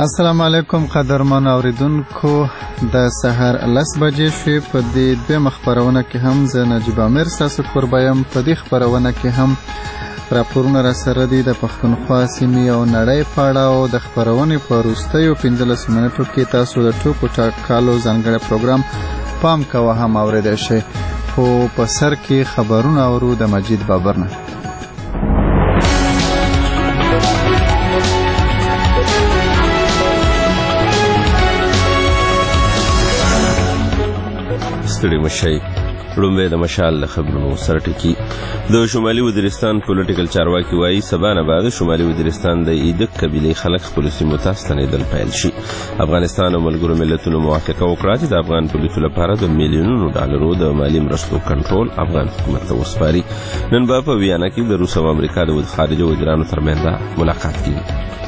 السلام علیکم قدرمن اوریدونکو، د سحر 10 بجې شوې. په دې دویمه خپرونه کې هم زه نجیب امیر ستاسو کوربه یم. په دې خپرونه کې هم راپورونه راسره دي د پښتونخوا سیمې او نړۍ په اړه، او د خپرونې په وروستیو 15 منټو کې تاسو د ټوکو ټاکالو ځانګړی پروګرام پام کوه هم اوریدای شئ. خو په سر کې خبرونه اورو د مجید بابر نه. ستړي مشئ. لومړی د مشال د خبرونو سرټکی. د شمالي وزیرستان پولیټیکل چارواکي وایي سبا نه بعد شمالي وزیرستان د ایدک قبیلې خلک خپلو سیمو ته ستنېدل پیل شي. افغانستان او ملګرو ملتونو موافقه وکړه چې د افغان پولیسو لپاره د میلیونونو ډالرو د مالي مرستو کنټرول افغان حکومت ته وسپاري. نن به په ویانا کې د روس او امریکا د خارجه وزیرانو ترمنځ ملاقات کیږي.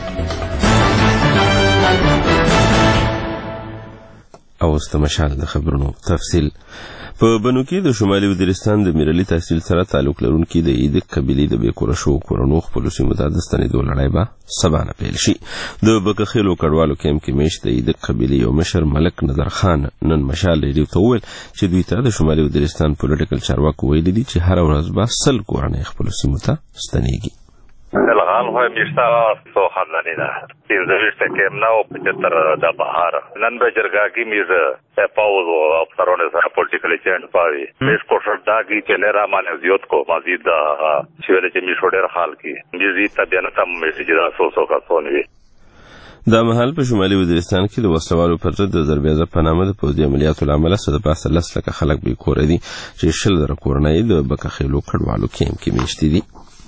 اوس د مشال د خبرونو تفصیل. په بنو کې د شمالي وزیرستان د میرلي تحصیل سره تعلق لرونکي د ایدک قبیلې د بېکوره شوو کورنو خپلو سیمو ته د ستنېدو لړۍ به سبا نه پیل شي. د بکخیلو کډوالو کیمپ کې میشت د ایدک قبیلې یو مشر ملک نظر خان نن مشال ریډیو ته وویل چې دوی ته د شمالي وزیرستان پولیټیکل چارواکو ویلي دي چې هره ورځ به 100 کورنۍ خپلو سیمو ته ستنېږي. الغال هو میشتا سو خاندانی ده 15 کېمنا او 75 د بهار نن به جرګه کې میز پاوز او افسرونه سره پولیټیکل چینج پاوي میز کوشش دا کی چې لرا مان زیات کو مزید دا چې چې می شوډر حال کې میزي تبیانه تم میسج دا سو کا سونوي. دا مهال په شمالي وزیرستان کې د وسلوالو پر ضد د ضربېزه په نامه د پوځي عملیاتو له امله څه د پاسه 10 لکه خلک بې کوره دي چې 10 کورنۍ د بکخیلو کډوالو کیمپ کې میشتي دي.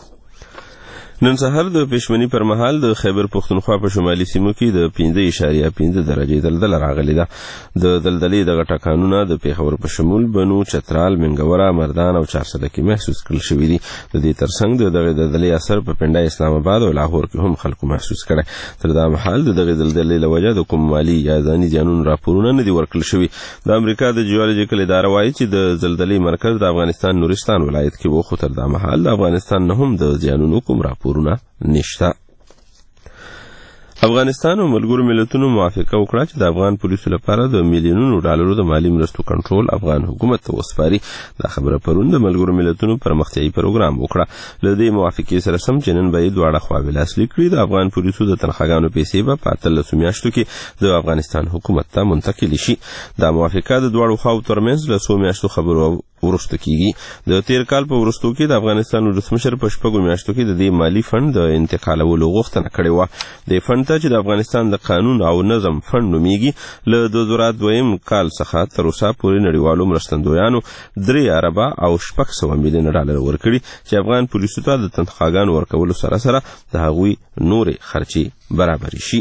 نن سهار د پښمنۍ پر مهال د خیبر پښتونخوا په شمالي سیمو کې د 5.5 درجې دلدله راغلې ده. د دلدلې دغه ټکانونه د پیښور په شمول بنو، چترال، منګوره، مردان او چارسده کې محسوس کړل شوي دي. د دې ترڅنګ د دغه دلدلې اثر په پنډه اسلام آباد او لاهور کې هم خلکو محسوس کړی. تر دا مهال د دغه دلدلې له وجې د کوم مالي یا ځاني زیانونو راپورونه نه دي ورکړل شوي. د امریکا د جیولوجیکل اداره وایي چې د زلزلې مرکز د افغانستان نورستان ولایت کې و، خو تر دا مهال د افغانستان نه هم د زیانونو کوم راپورونه نشته. افغانستان او ملګرو ملتونو موافقه وکړه چې د افغان پولیسو لپاره د میلیونونو ډالرو د مالي مرستو کنټرول افغان حکومت ته وسپاري. دا خبره پرون د ملګرو ملتونو پرمختیایي پروګرام وکړه. له دې موافقې سره سم چې نن به یې دواړه خواوې لاسلیک کړي. د افغان پولیسو د تنخواګانو پیسې به په 13 میاشتو کې د افغانستان حکومت ته منتقل شي. دا موافقه د دواړو خواو ترمنځ له 100 میاشتو خبرو ورسته کیږي. د تیر کال په ورستو کې د افغانستان ولسمشر په 6 میاشتو کې د دې مالی فند د انتقالولو غوښتنه کړې وه. د فند ته چې د افغانستان د قانون او نظم فند نومیږي، له 2002 کال څخه تر اوسه پورې نړیوالو مرستندویانو 3 اربه او 600 میلیون ډالر ورکړي چې افغان پولیسو ته د تنخواګانو ورکولو سره سره د هغوی نورې خرچې برابرې شي.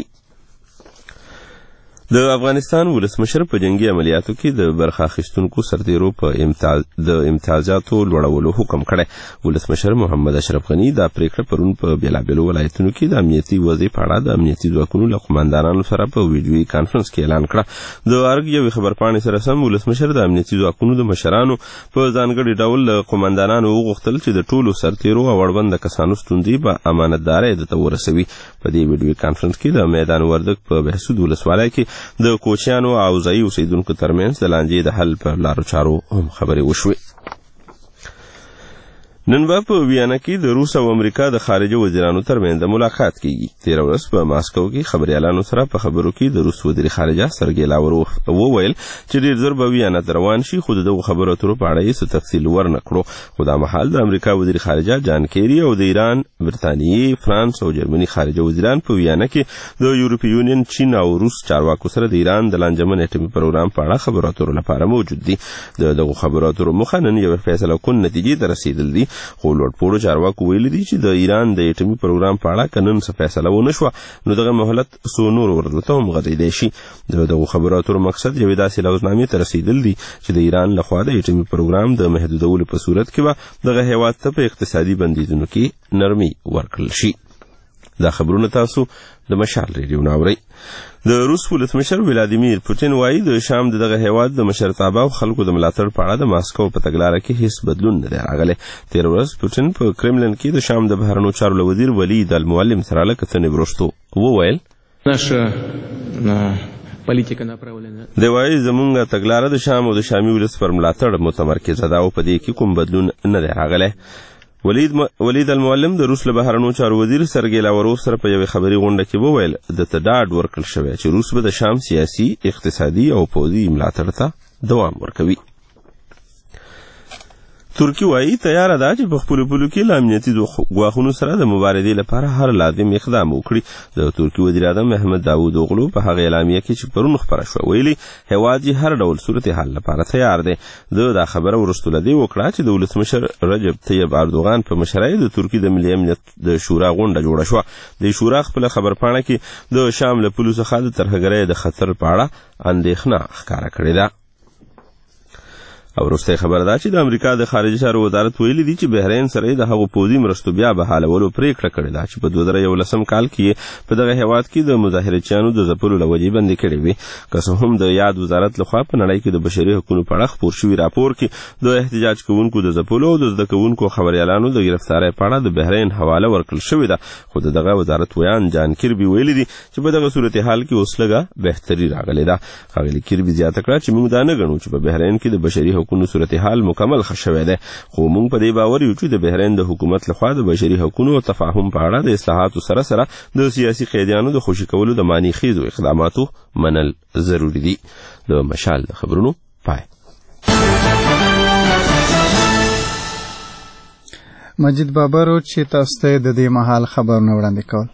د افغانستان ولسمشر په جنگي عملیاتو کې د برخه اخیستونکو سرتیرو په امتیازاتو لوړولو حکم کړی. ولسمشر محمد اشرف غني دا پریکړه پرون په بیلابیلو ولایتونو کې د امنیتي وضعیت په اړه د امنیتي ځواکونو له قوماندانانو سره په ویډیويي کانفرنس کې اعلان کړه. د ارګ یو خبرپاڼې سره سم ولسمشر د امنیتي ځواکونو د مشرانو په ځانګړي ډول قوماندانانو وغوښتل چې د ټولو سرتیرو او اړوند کسانو ستونزې په امانتدارۍ د ورسوي. په دې ویډیويي کانفرنس کې د میدان وردګ په بهسود ولسوالۍ کې د کوچیانو او ځایي اوسیدونکو ترمنځ د لانجې د حل پر لارو چارو هم خبرې وشوې. نن به په ویانا کې د روس او امریکا د خارجه وزیرانو ترمنځ ملاقات کیږي. تیر ورځ په ماسکو کې خبريالانو سره په خبرو کې د روس وزیر خارجه سرګی لاوروف وویل چې ډیر زر به ویانا ته روان شي، خو دغه خبرو اترو په اړه یې تفصیل ورنکړو. خو دا مهال د امریکا وزیر خارجه جان کیری او د ایران، برتانیې، فرانس او جرمني خارجه وزیران په ویانا کې د یورپی یونین، چین او روس چارواکو سره د ایران د لانجمن اټومي پروګرام په اړه خبرو اترو لپاره موجود دي. دغه خبرو اترو مخه نن یو فیصله کون نتیجې ته رسیدل دي. خو لوړپوړو چارواکو ویلي دي چې د ایران د اټومي پروګرام په اړه قانون څه فیصله ونه شوه نو دغه مهلت څو نور ورته هم غځېدی شي. دغه خبرو اترو مقصد یوې داسې لوزنامې ته رسیدل دي چې د ایران لخوا د اټومي پروګرام د محدودولو په صورت کې به دغه هیواد ته په اقتصادي بندیزونو کې نرمي ورکړل شي. دا خبرونه تاسو د مشال ریډیو ناوري. د روس ولسمشر ولادیمیر پوتین وایي د شام دغه هیواد د مشرتابه او خلکو د ملاتړ په اړه د ماسکو په تګلارې کې هیڅ بدلون نه دی راغلی. تیر ورځ پوتین په کرملن کې د شام د بهرنیو چارو وزیر ولید المعلم سره له کتنې وروسته وویل دی وایي زمونږ تګلاره د شام او د شامي ولس پر ملاتړ متمرکزه ده او په دې کې کوم بدلون نه دی راغلی. ولید المعلم د روس له بهرنیو چارو وزیر سرګی لاوروف سره په یوې خبري غونډه کې وویل د ته ډاډ ورکړل شوی چې روس به د شام سیاسي، اقتصادي او پوځي ملاتړ ته دوام ورکوي. ترکی وایي تیاره ده چې په خپلو پولو کې له امنیتي ګواښونو سره د مبارزې لپاره هر لازم اقدام وکړي. د ترکي وزیر اعظم محمد داوود اوغلو په هغه اعلامیه کې چې پرون خپره شوه ویلي هېواد یې هر ډول صورتحال لپاره تیار دی. دا خبره وروسته له دې وکړه چې د ولسمشر رجب طیب اردوغان په مشرۍ د ترکي د ملي امنیت د شورا غونډه جوړه شوه. د شورا خپله خبرپاڼه کې د شام له پولو څخه د ترهګرۍ د خطر په اړه اندېښنه ښکاره کړې ده. او وروستۍ خبره ده چې د امریکا د خارجي چارو وزارت ویلي دي چې بحرین سره د هغو پوځي مرستو بیا بحالولو پریکړه کړې ده چې په 2011 کال کې په دغه هېواد کې د مظاهرچیانو د ځپلو له وجې بندي کړې وي. که څه هم د یاد وزارت لخوا په نړۍ کې د بشري حقونو په اړه خپور شوي راپور کې د احتجاج کوونکو د ځپلو او د زده کوونکو خبریالانو د ګرفتارۍ په اړه د بحرین حواله ورکړل شوې ده. خو د دغه وزارت ویان جان کیربي ویلي دي چې په دغه صورتحال کې اوس لږه بهتري راغلې ده. ښاغلي کیربي زیاته کړه چې موږ دا نه ګڼو چې په بحرین کې د بشري حقونو صورتحال مکمل ښه شوی دی، خو موږ په دې باور یو چې د بحرین د حکومت لخوا د بشري حقونو او تفاهم په اړه د اصلاحاتو سره سره د سیاسي قیدیانو د خوشي کولو د معنی خیزو اقداماتو منل ضروري دي. د مشال د خبرونو پای. مجید بابرو چې تاسو ته د دې مهال خبرونه وړاندې کول.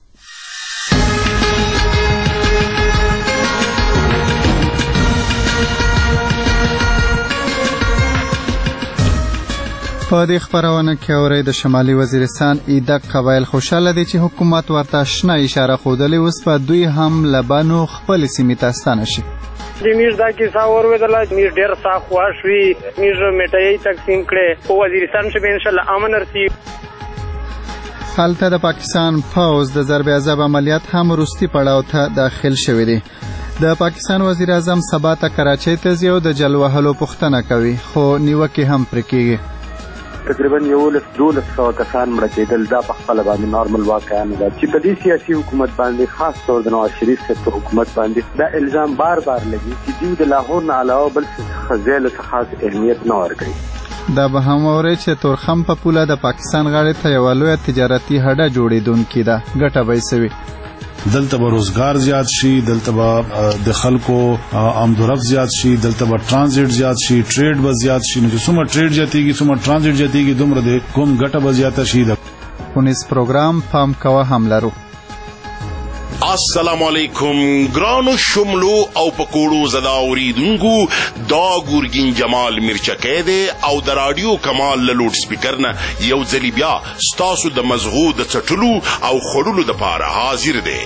په دې خبرونه کې اورئ د شمالي وزیرستان ایدک قبایل خوشاله دي چې حکومت ورته شنه اشاره ښودلې اوس په دوی هم لبنو خپل سیمې ته ستانه شي. میز دا کیسه اورویدله، میز ډېر ساه خوښ وي، میز میټایي تقسیم کړې په وزیرستان کې به انشاءالله امن رسي. هلته د پاکستان پوځ د ضرب عذاب عملیات هم وروستي پړاو ته داخل شوی دی. د پاکستان وزیر اعظم سبا ته کراچۍ ته ځي او د جل وهلو پوښتنه کوي، خو نیوکې هم پرې کېږي. تقریبا 1100 کسان مړه کېدل، دا په خپله باندې نارمل واقعه نه ده چې په دې سیاسي حکومت باندې خاص طور د نواز شریف صاحب په حکومت باندې دا الزام بار بار لګي چې دوی د لاهور نه علاوه بل څه ځای له خاص اهمیت نه ورکوي. دا به هم اورئ چې تورخم په پوله د پاکستان غاړې ته یوه لویه تجارتي هډه جوړېدونکې ده. ګټه به یې څه وي؟ دلته به روزګار زیات شي، دلته به د خلکو آمد و رفت زیات شي، دلته به ټرانزیټ زیات شي، ټریډ به زیات شي. نو چې څومره ټریډ زیاتېږي څومره ټرانزیټ زیاتېږي دومره د کوم ګټه به زیاته شي. پونیس پروګرام پام کوه هم لرو. السلام علیکم ګرانو شملو او پکوړو زدا اوریدونکو، دا ګورګین جمال مرچکې دی او د رادیو کمال له لوډ سپیکر نه یو ځلې بیا ستاسو د مزغو د څټلو او خړلو دپاره حاضر دی.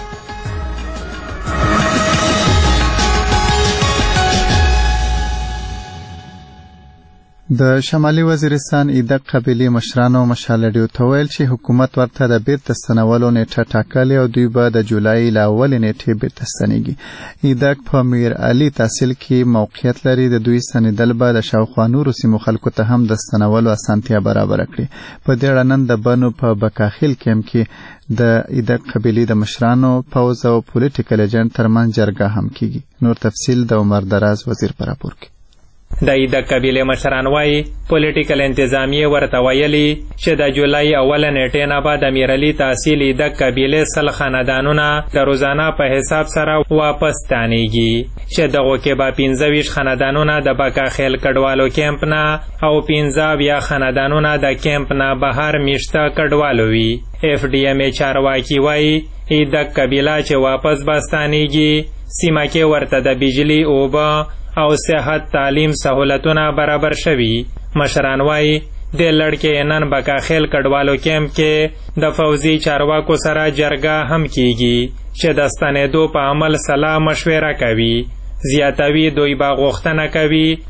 د شمالي وزیرستان ایدک قبیلې مشرانو مشالډیو ته ویل چې حکومت ورته د بیرته ستنولو نیټه ټاکلې او دوی به د جولای له اولې نیټې بیرته ستنېږي. ایدک په میر علي تحصیل کې موقعیت لري. د دوی ستنېدل به د شاوخوا نورو سیمو خلکو ته هم د ستنولو اسانتیا برابره کړي. په دې اړه نن د بنو په بکاخیل کیمپ کې د ایدک قبیلې د مشرانو، پوځ او پولیټیکل ایجنټ ترمنځ جرګه هم کیږي. نور تفصیل د عمر دراز وزیر په راپور کې. د ایدک قبیلې مشران وایي پولیټیکل انتظامیې ورته ویلي چې د جولای اوله نیټې نه به د میرعلي تحصیل ایدک قبیلې 100 خاندانونه د روزانه په حساب سره واپس ستانېږي چې دغو کې به 25 خاندانونه د بکاخیل کډوالو کیمپ نه او 15 خاندانونه د کیمپ نه بهر میشته کډوالو وي. FDMA چارواکي وایي ایدک قبیله چې واپس به ستانېږي سیمه کې ورته د بجلی، اوبه او صحت تعلیم سہولتونه برابر شوي. مشران وایي د لړکې نن بکاخیل کډوالو کیمپ کې د فوزي چارواکو سره جرګه هم کیږي چې د ستنېدو په عمل سلا مشوره کوي. زیاتوي دوی به غوښتنه کوي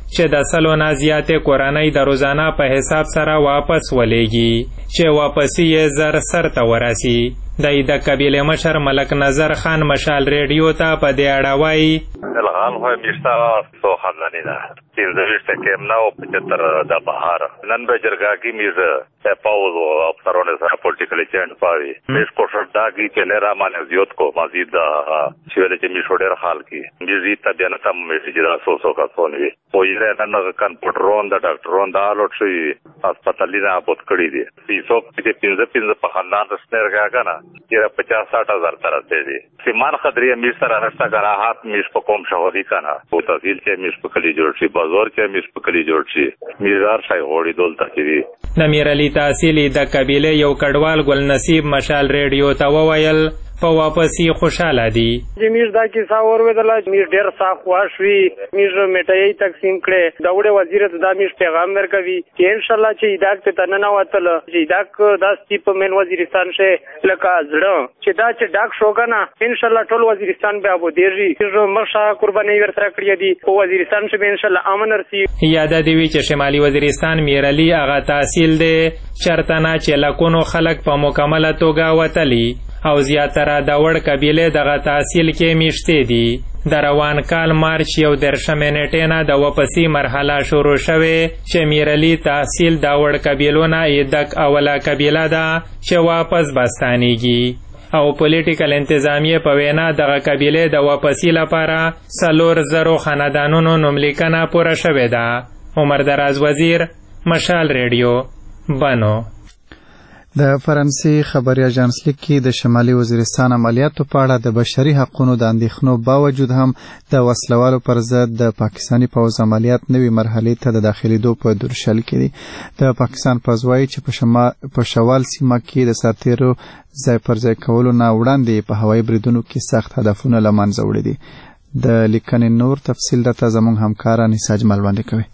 چې د 100 نه زیاتې کورنۍ د روزانه په حساب سره واپس ولېږي چې واپسی یې زر سر ته ورسي. د قبیلې مشر ملک نظر خان مشال ریډیو ته په دې اړه وایي الغال خو میشته سو خاندانی ده 15 کېمنا او 75 د بهار نن به جرګاګي میز پاوز او افسرونه سره پولیټیکل چینج پاوي بیس کوشش داګي چې لرا مانه زیات کو مزید چې ولې می شوډر حال کی میزي تبیان تم میسج دا سو کا سونوي او یې نن کن پټرون د ډاکټرون دا لوټ شي هسپتالینه بوت کړی دي پیسو چې 15 په خاندان رسنر غاګه نه چې 50-60 هزار تر دې سیمان خدري میز سره راستا غراحات میز په کوم شهري کنه او تحصیل چې میز په کلی جوړ شي بازار کې میز په کلی جوړ شي میزار شای غوړي دولت کې د میرعلی تحصیلی د قبیله یو کډوال ګل نصیب مشال ریډیو ته وویل په واپسی خوشاله دي. میز دا کیسه اورویدله میز ډیر صاف واشوي میز میټای تقسیم کړي دا وړه وزیر د میز پیغام ورکوي چې ان شاء الله چې دا ته تننه وتل چې دا د سټیپ من وزیرستان شه لکه زړه چې دا چې ډاک شوګنا ان شاء الله ټول وزیرستان به ابو دیږي چې مرشا قرباني ورسره کړی دي او وزیرستان شه ان شاء الله امن ورسي. یاد دی چې شمالي وزیرستان میرعلی هغه تحصیل دی چرتنا چې لکونو خلک په مکمله توګه وتلی او زیاتره د وړ قبیله دغه تحصیل کې میشته دي. د روان کال مارچ 11 نیټې نه د واپسی مرحله شروع شوه چې میرعلی تحصیل د وړ قبیلو نه یدک اوله قبیله ده چې واپس بستانیږي او پولیټیکل انتظامیه په وینا دغه قبیله د واپسی لپاره 400 خاندانونو نوملیکنه پوره شوه ده. عمر دراز وزیر مشال ریډیو بنو. د فرانسې خبري اژانس لیکي د شمالي وزیرستان عملیاتو په اړه د بشري حقوقو د اندېښنو باوجود هم د وسلوالو پر ضد د پاکستاني پوځ عملیات نوې مرحلې ته د داخلېدو په درشل کې دي. د پاکستان پوځ وایي چې په شوال سیمه کې د سرتیرو ځای پر ځای کولو نه وړاندې په هوایي بریدونو کې سخت هدفونه له منځه وړي دي. د لیکنې نور تفصیل درته زموږ همکار انیسا جمال وړاندې کوي.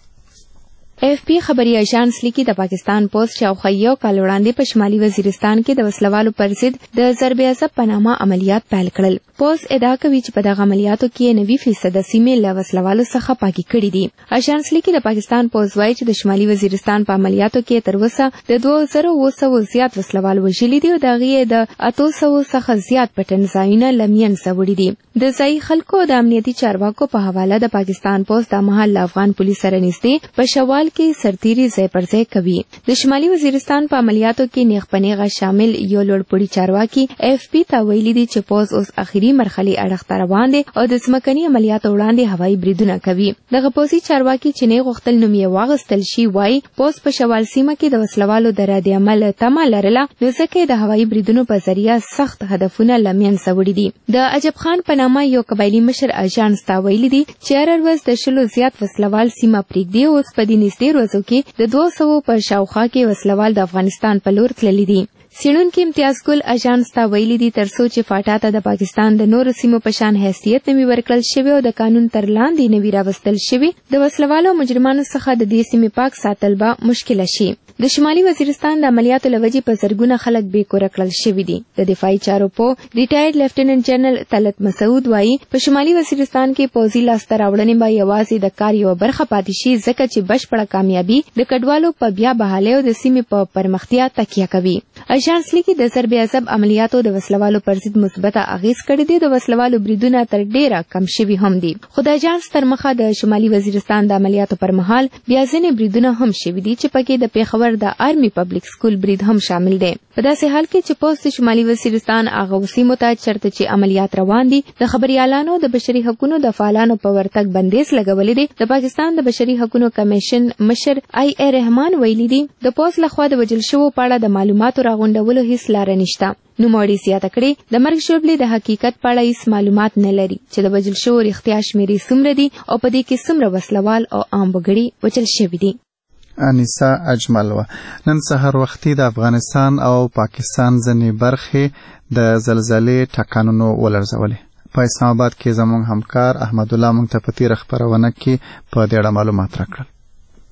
AFP خبري اژانس لیکي د پاکستان پوځ شاوخوا یو کال وړاندې په شمالي وزیرستان کې د وسلوالو پر ضد د ضرب عصب په نامه عملیات پیل کړل. پوځ ادعا کوي چې په دغه عملیاتو کې 90% د سیمې له وسلوالو څخه پاکي کړي دي. اژانس لیکي د پاکستان پوځ وایي چې د شمالي وزیرستان په عملیاتو کې تر اوسه د 2200 زیات وسلوال وژلي دي او د هغې د 800 څخه زیات پټن ځایونه له منځه وړي دي. د ځایي خلکو د امنیتي چارواکو په حواله د پاکستان پوځ د مهال افغان پولیس سره نږدې په شوال کې سرتیري ځای پر ځای کوي. د شمالي وزیرستان په عملیاتو کې نیغ په نیغه شامل یو لوړپوړي چارواکي AFP ته ویلي دي چې پوځ اوس اخري مرحلې اړخ ته روان دی او د ځمکني عملیاتو وړاندې هوایي بریدونه کوي. دغه پوځي چارواکي چې نه غوښتل نوم یې واغستل شي وایي پوځ په شوال سیمه کې د وسلوالو د رد عمل تمه لرله نو ځکه د هوایي بریدونو په ذریعه سخت هدفونه له منځه وړي دي. د عجب خان په نامه یو قبایلي مشر اژانس ته ویلي دي چې هر ورځ د 100 زیات وسلوال سیمه پرېږدي اوس په دې نږدې ورځو کې د 200 په شاوخوا کې وسلوال د افغانستان په لور تللي دي. سیړونکي امتیاز ګل اژانس ته ویلي دي ترڅو چې فاټا ته د پاکستان د نورو سیمو په شان حیثیت نوي ورکړل شوی او د قانون تر لاندې نوي راوستل شوی د وسلوالو مجرمانو څخه د دې سیمې پاک ساتل به مشکله شي. د شمالي وزیرستان د عملیاتو لوجې په زرګونه خلک بې کوره کړل شوي دي. د دفاعي چارو په ریټایرډ لیفټیننټ جنرال طلعت مسعود وایي په شمالي وزیرستان کې پوځي لاسته راوړنې به یوازې د کار یوه برخه پاتې شي ځکه چې بشپړه کامیابي د کډوالو په بیا بحالۍ او د سیمې په پرمختیا تکیه کوي. اژانس لیکي د ضرب عصب عملیاتو د وسلوالو پر ضد مثبته اغیز کړی دی. د وسلوالو بریدونه تر ډیره کم شوي هم دي خو د اژانس تر مخه د شمالي وزیرستان د عملیاتو پر مهال بیا ځینې بریدونه هم شوي دي چې پکې د پیښور د آرمي پبلک سکول برید هم شامل دی. په داسې حال کې چې پوځ د شمالي وزیرستان هغه سیمو ته چېرته چې عملیات روان دي د خبریالانو د بشري حقوقو د فعالانو په ورتګ بندیز لګولی دی. د پاکستان د بشري حقوقو کمیشن مشر آی رحمان ویلي دي د پوځ لخوا د وژل شوو په اړه د معلوماتو راغونډولو هیڅ لاره نشته. نوموړي زیاته کړې د مرګ ژوبلې د حقیقت په اړه هیڅ معلومات نه لري چې د وژل شوو رښتیا شمېرې څومره دي او په دې کې څومره وسلوال او عام وګړي وژل شوي دي. انیسا اجمل و نن سهار وختي د افغانستان او پاکستان ځینې برخې د زلزلې ټکانونو ولړزولې. په اسلام آباد کې زموږ همکار احمد الله موږ ته په تېره خپرونه کې په دې اړه معلومات راکړل.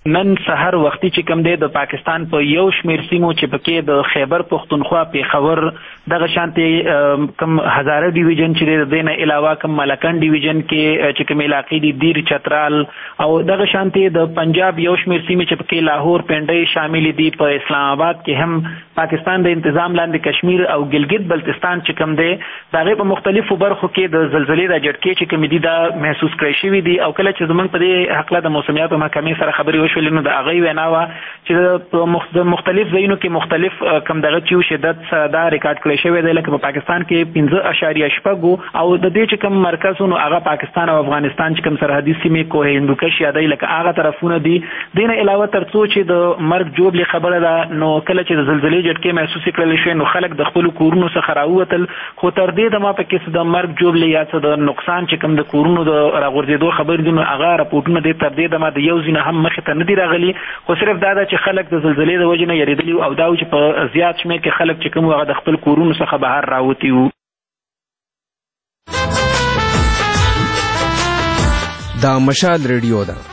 نن سحر وختي چې کوم دی د پاکستان په یو شمیر سیمو چې پکې د خیبر پختونخوا پیښور دغه شانتي کوم هزاره ډیویژن چې د دینه علاوه کوم ملکن ډیویژن کې چې کوم علاقې دي دیر چترال او دغه شانتي د پنجاب یو شمیر سیمې چې پکې لاهور پنډۍ شامل دي په اسلام آباد کې هم پاکستان د تنظیم لاندې کشمیر او ګلګت بلتستان چې کوم دی دغه په مختلفو برخو کې د زلزلې د جټکې چې کوم دي دا محسوس کړی شوی دي او کله چې زمونږ په دې حق له د موسمیاتو محکمې سره خبرې وشولې نو د هغه وینا وا چې په مختلف ځایونو کې مختلف کم دغه چې شدت دا ریکارډ کړی شوی دی لکه په پاکستان کې 15.8 او د دې چې کوم مرکزونو هغه پاکستان او افغانستان چې کوم سرحدي سیمې کوه هندوکش یادای لکه هغه طرفونه دي دینه علاوه ترڅو چې د مرګ جوړلې خبره ده نو کله چې د زلزلې جټکې محسوس کړل شي نو خلک د خپل کورونو څخه راووتل خو تر دې د ما په کې د مرګ جوړلې یا څه د نقصان چې کوم د کورونو د راغورځېدو خبر دي نو هغه راپورټونه د تر دې د ما د یو ځینه هم مخ ته نه دی راغلي خو صرف دا ده چې خلک د زلزلې د وجې نه یریدلي او دا چې په زیات شمېر کې خلک چې کوم هغه د خپل کورونو څخه بهر راوتی وو. دا مشال ریډیو ده.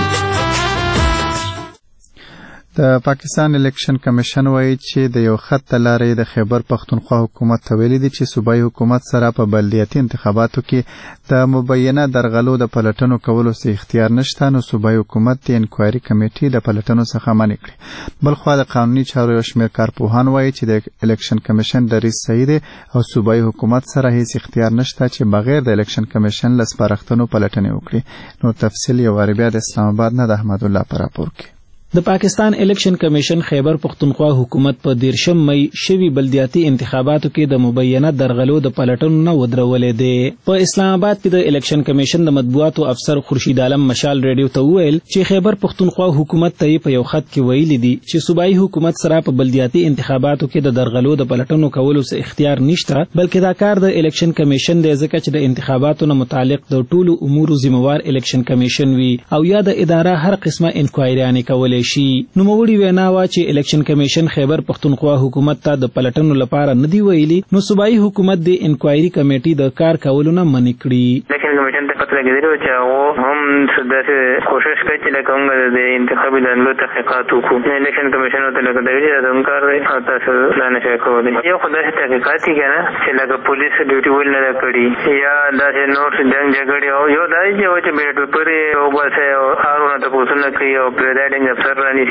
د پاکستان الیکشن کمیشن وایي چې د یو خط لارې د خیبر پختونخوا حکومت ته ویلي دي چې صوبایي حکومت سره په بلدیاتي انتخاباتو کې د مبینه درغلو د پلټنو کولو څه اختیار نشته نو صوبایي حکومت د انکوایري کمیټې د پلټنو څخه منع کړي. بلخوا د قانوني چارو یو شمېر کارپوهان وایي چې د الیکشن کمیشن دریځ صحیح دی او صوبایي حکومت سره هیڅ اختیار نشته چې بغیر د الیکشن کمیشن له سپارښتنو پلټنې وکړي. نو تفصیل یو وار بیا د اسلام آباد نه د احمد الله پر راپور کې. د پاکستان الیکشن کمیشن خیبر پختونخوا حکومت په 13 مئی شوی بلدیاتي انتخاباتو کې د مبینه درغلو د پلټنو نه ودرولې دي. په اسلام آباد کې د الیکشن کمیشن د مطبوعاتو افسر خورشید عالم مشال ریډیو ته وویل چې خیبر پختونخوا حکومت ته په یو خط کې ویلي دي چې صوبایي حکومت سره په بلدیاتي انتخاباتو کې د درغلو د پلټنو کولو څه اختیار نشته بلکې دا کار د الیکشن کمیشن دی ځکه چې د انتخاباتو نه متعلق د ټولو امورو ذمہوار الیکشن کمیشن وي او یا د اداره هر قسمه انکوایریانې کولای شي. نوموړي وینا وا چې الیکشن کمیشن خیبر پختونخوا حکومت ته د پلټنو لپاره نه دی ویلي نو صوبایي حکومت د انکوایري کمیټې د کار کولو نه منع کړي. الیکشن کمیشن ته پته لګیدل چې هغه هم څه کوشش کوي چې لکه د انتخابي دندو تحقیقات وکړي. الیکشن کمیشن ته لکه د ویلي د کار دی او تاسو لا نه شئ کولای. یو خدای تحقیقات کنه چې لکه پولیس ډیوټي ول نه کړي یا د نوټ جنگ جګړې او یو دای چې بیلټ پیپر او بس او هارونه ته پوښتنه کوي او پریزایډینګ افسر رانی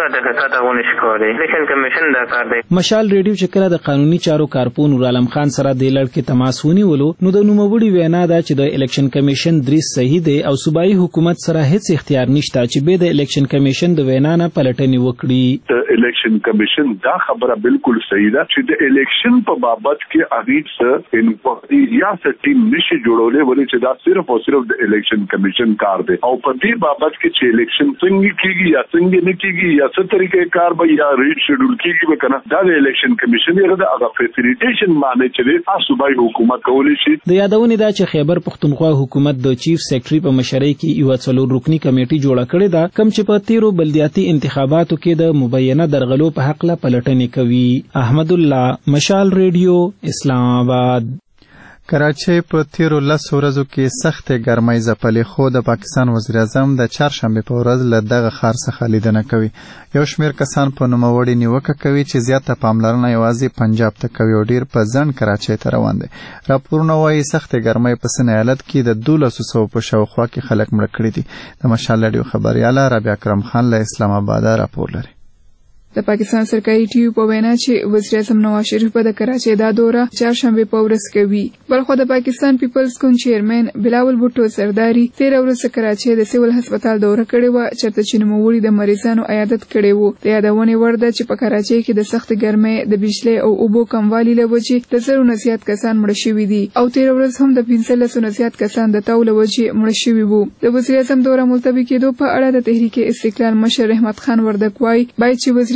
مشال ریډیو چې کله د قانوني چارو کارپون نور عالم خان سره د لړ کې تماس ونیولو نو د نوموړي وینا ده چې د الیکشن کمیشن دریځ صحیح دی او صوبایي حکومت سره هیڅ اختیار نشته چې به د الیکشن کمیشن د وینا نه پلټنې وکړي. د الیکشن کمیشن دا خبره بالکل صحیح ده چې د الیکشن په بابت کې اغیز انکوایري یا ټیم نشي جوړولې ولې چې دا صرف او صرف د الیکشن کمیشن کار دی او په دې بابت کې چې الیکشن څنګه کیږي یا څنګه نه کیږي یا څه طریقې کار به یا ریټ شیډول کیږي به کنه دا د الیکشن کمیشن یې د هغه فیسیلیټیشن معنی چې د صوبایي حکومت کولی شي. د یادونه دا چې خیبر پختونخوا حکومت د چیف سیکریټری په مشرۍ کې یو څلور رکنی کمیټه جوړه کړې ده کوم چې په 13 بلدیاتي انتخاباتو کې د مبینه درغلو په حق له پلټنې کوي. احمد الله مشال ریډیو اسلام آباد. کراچۍ په 13 ورځو کې سخت ګرمۍ ځپلې خو د پاکستان وزیر اعظم د چهارشنبه په ورځ له دغه ښار څخه لیدنه کوي. یو شمېر کسان په نوموړي نیوکه کوي چې زیاته پاملرنه یوازې پنجاب ته کوي او ډیر په ځنډ کراچۍ ته روان دي. راپورونه وایي سخت ګرمۍ په سن ایالت کې د 1200 په شاوخوا کې خلک مړه کړي دي. د مشال ریډیو خبرياله رابعه اکرم خان له اسلام آباد راپور لري. د پاکستان سرکاري ټیوي په وینا چې وزیر اعظم نواز شریف په د کراچۍ دا دوره چهارشنبه په ورځ کوي. بلخو د پاکستان پیپلز ګوند چیرمن بلاول بوټو سرداري 13 ورځې کراچۍ د سیول هسپتال دوره کړې و چرته چې نوموړي د مریضانو عیادت کړی وو. د یادونه ورده چې په کراچۍ کې د سخت ګرمۍ د بجلی او اوبو کموالي له وجې د زرو نه زیات کسان مړه شوي دي او 13 ورځ هم د 1500 نه زیات کسان د تاو له وجې مړه شوي وو. د وزیر اعظم دوره ملتوي کېدو په اړه د تحریک استقلال مشر رحمت خان وردک وايي باید چې وزیر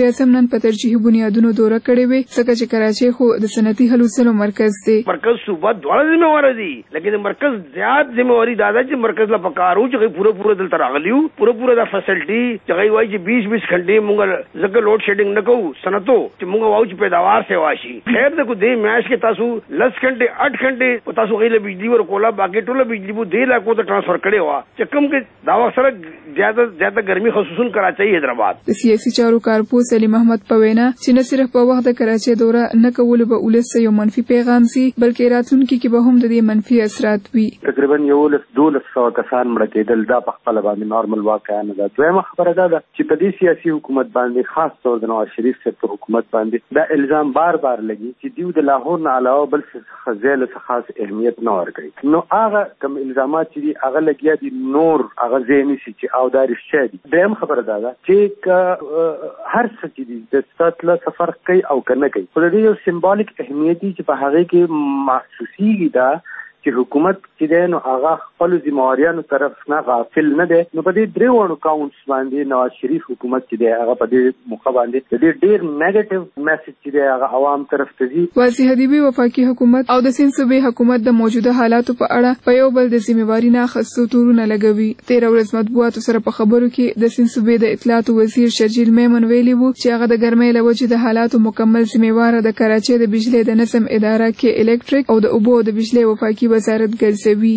وزیر اعظم نن په ترجیحي بنیادونو دوره کړې وې ځکه چې کراچۍ خو د صنعتي هلو مرکز دی. مرکز صوبه دواړه ذمہوار دي لیکن مرکز زیات ذمہواری دادا چې مرکز لا پکارو چې پوره دلته راغلیو پوره د فیسلټي چې وایي چې 20 غنټې مونږ زګ لوډ شیډینګ نه کوو سنتو چې مونږ واو چې پیداوار سے واشي خیر د کو دې میاش کې تاسو 10 غنټې 8 غنټې تاسو غیله بجلی ورکولا باقي ټوله بجلی بو دې لا کو ته ټرانسفر کړي وا چې کوم کې دا سره زیاده ګرمي خصوصا کراچۍ حیدرآباد. د سیاسي چارو کارپوس سلیم احمد په وینا چې نه صرف په وخت د کراچۍ دوره نه کول به ولس یو منفي پیغام سي بلکې راتلونکي کې به هم د دې منفي اثرات وي. تقریبا 1200 کسان مړه کېدل دا په خپل باندې نارمل واقعا نه ده. دویمه خبره ده چې په دې سیاسي حکومت باندې خاص طور د نواز شریف صاحب په حکومت باندې دا الزام بار لګي چې دیو د لاهور نه علاوه بل څه ځای له خاص اهمیت نه ورکړي. نو هغه کوم الزامات چې هغه لګیا دي نور هغه ځینې چې او دا رښتیا دي. دویم خبره ده چې هر څه چې دي د ستاتله سفر کوي او کنه کوي خو د یو سمبولیک اهمیت چې په هغه کې محسوسیږي دا چې حکومت چې دی نو هغه خپل ذمہواریانو طرف نه غافل نه دی. نو په دې دریوړو کاونټس باندې نواز شریف حکومت چې دی هغه په دې موخه باندې د دې ډیر نیگیټیو میسج چې دی هغه عوام طرف ته ځي. واضح حبیبي وفاقي حکومت او د سند صوبې حکومت د موجوده حالاتو په اړه په یو بل د ذمہواری نه اخیستو تورونه لګوي. 13 ورځ مطبوعاتو سره په خبرو کې د سند صوبې د اطلاعات وزیر شرجیل میمن ویلي وو چې هغه د ګرمۍ له وجې د حالاتو مکمل ذمہوار د کراچۍ د بجلی د نظم اداره کې الکتریک او د اوبو د بجلی وفاقي وزارت ګرځوي.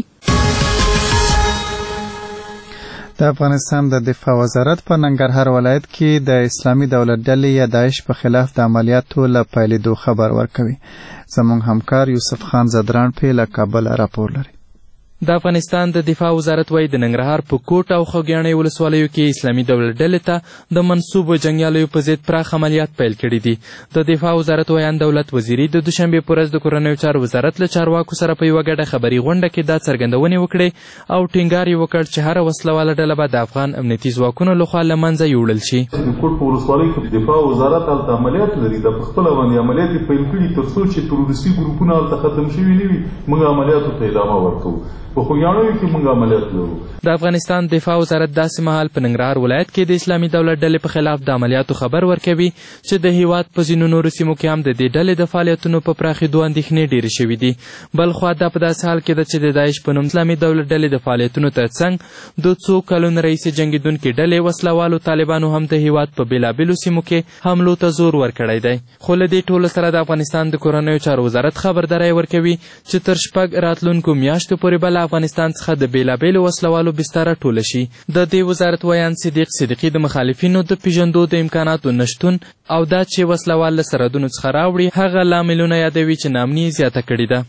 د افغانستان د دفاع وزارت په ننګرهار ولایت کې د اسلامي دولت ډلې یا داعش په خلاف د عملیاتو له پیلېدو خبر ورکوي. زموږ همکار یوسف خان زدران په له کابل راپور لري. د افغانستان د دفاع وزارت وايي د ننګرهار په کوټ او خوږیاڼي ولسوالیو کې اسلامي دولت ډلې ته د منسوبو جنګیالیو په ضد پراخ عملیات پیل کړي دي. د دفاع وزارت ویان دولت وزیري د دوشنبې په ورځ د کورنیو چارو وزارت له چارواکو سره په یوه ګډه خبري غونډه کې دا څرګندونې وکړې او ټینګار یې وکړ چې هره وسلواله ډله به د افغان امنیتي ځواکونو لخوا له منځه یوړل شي. د کوټ په ولسوالۍ کې دفاع وزارت هلته عملیات لري د خپله باندې عملیات یې پیل کړي تر څو چې تروریستي ګروپونه هلته ختم شوي نه وي موږ عملیاتو ته ادامه ورکوو. په خوږیاڼیو کې موږ عملیات لرو. د افغانستان دفاع وزارت داسې مهال په ننګرهار ولایت کې د اسلامي دولت ډلې په خلاف د عملیاتو خبر ورکوي چې د هیواد په ځینو نورو سیمو کې هم د دې ډلې د فعالیتونو په پراخېدو اندېښنې ډېرې شوي دي. بل خوا دا په داسې حال کې ده چې د داعش په نوم اسلامي دولت ډلې د فعالیتونو تر څنګ د څو کلونو راهیسې جنګېدونکې ډلې وسلوالو طالبانو هم د هیواد په بېلابېلو سیمو کې حملو ته زور ورکړی دی. خو له دې ټولو سره د افغانستان د کورنیو چارو وزارت خبرداری ورکوي چې تر 6 راتلونکو میاشتو پورې به له افغانستان څخه د بېلابېلو وسلوالو بستره ټوله شي. د دې وزارت ویان صدیق صدیقي د مخالفینو د پیژندو د امکاناتو نشتون او دا چې وسلوال له سرحدونو څخه راوړي هغه لاملونه یادوي چې ناامني زیاته کړې ده.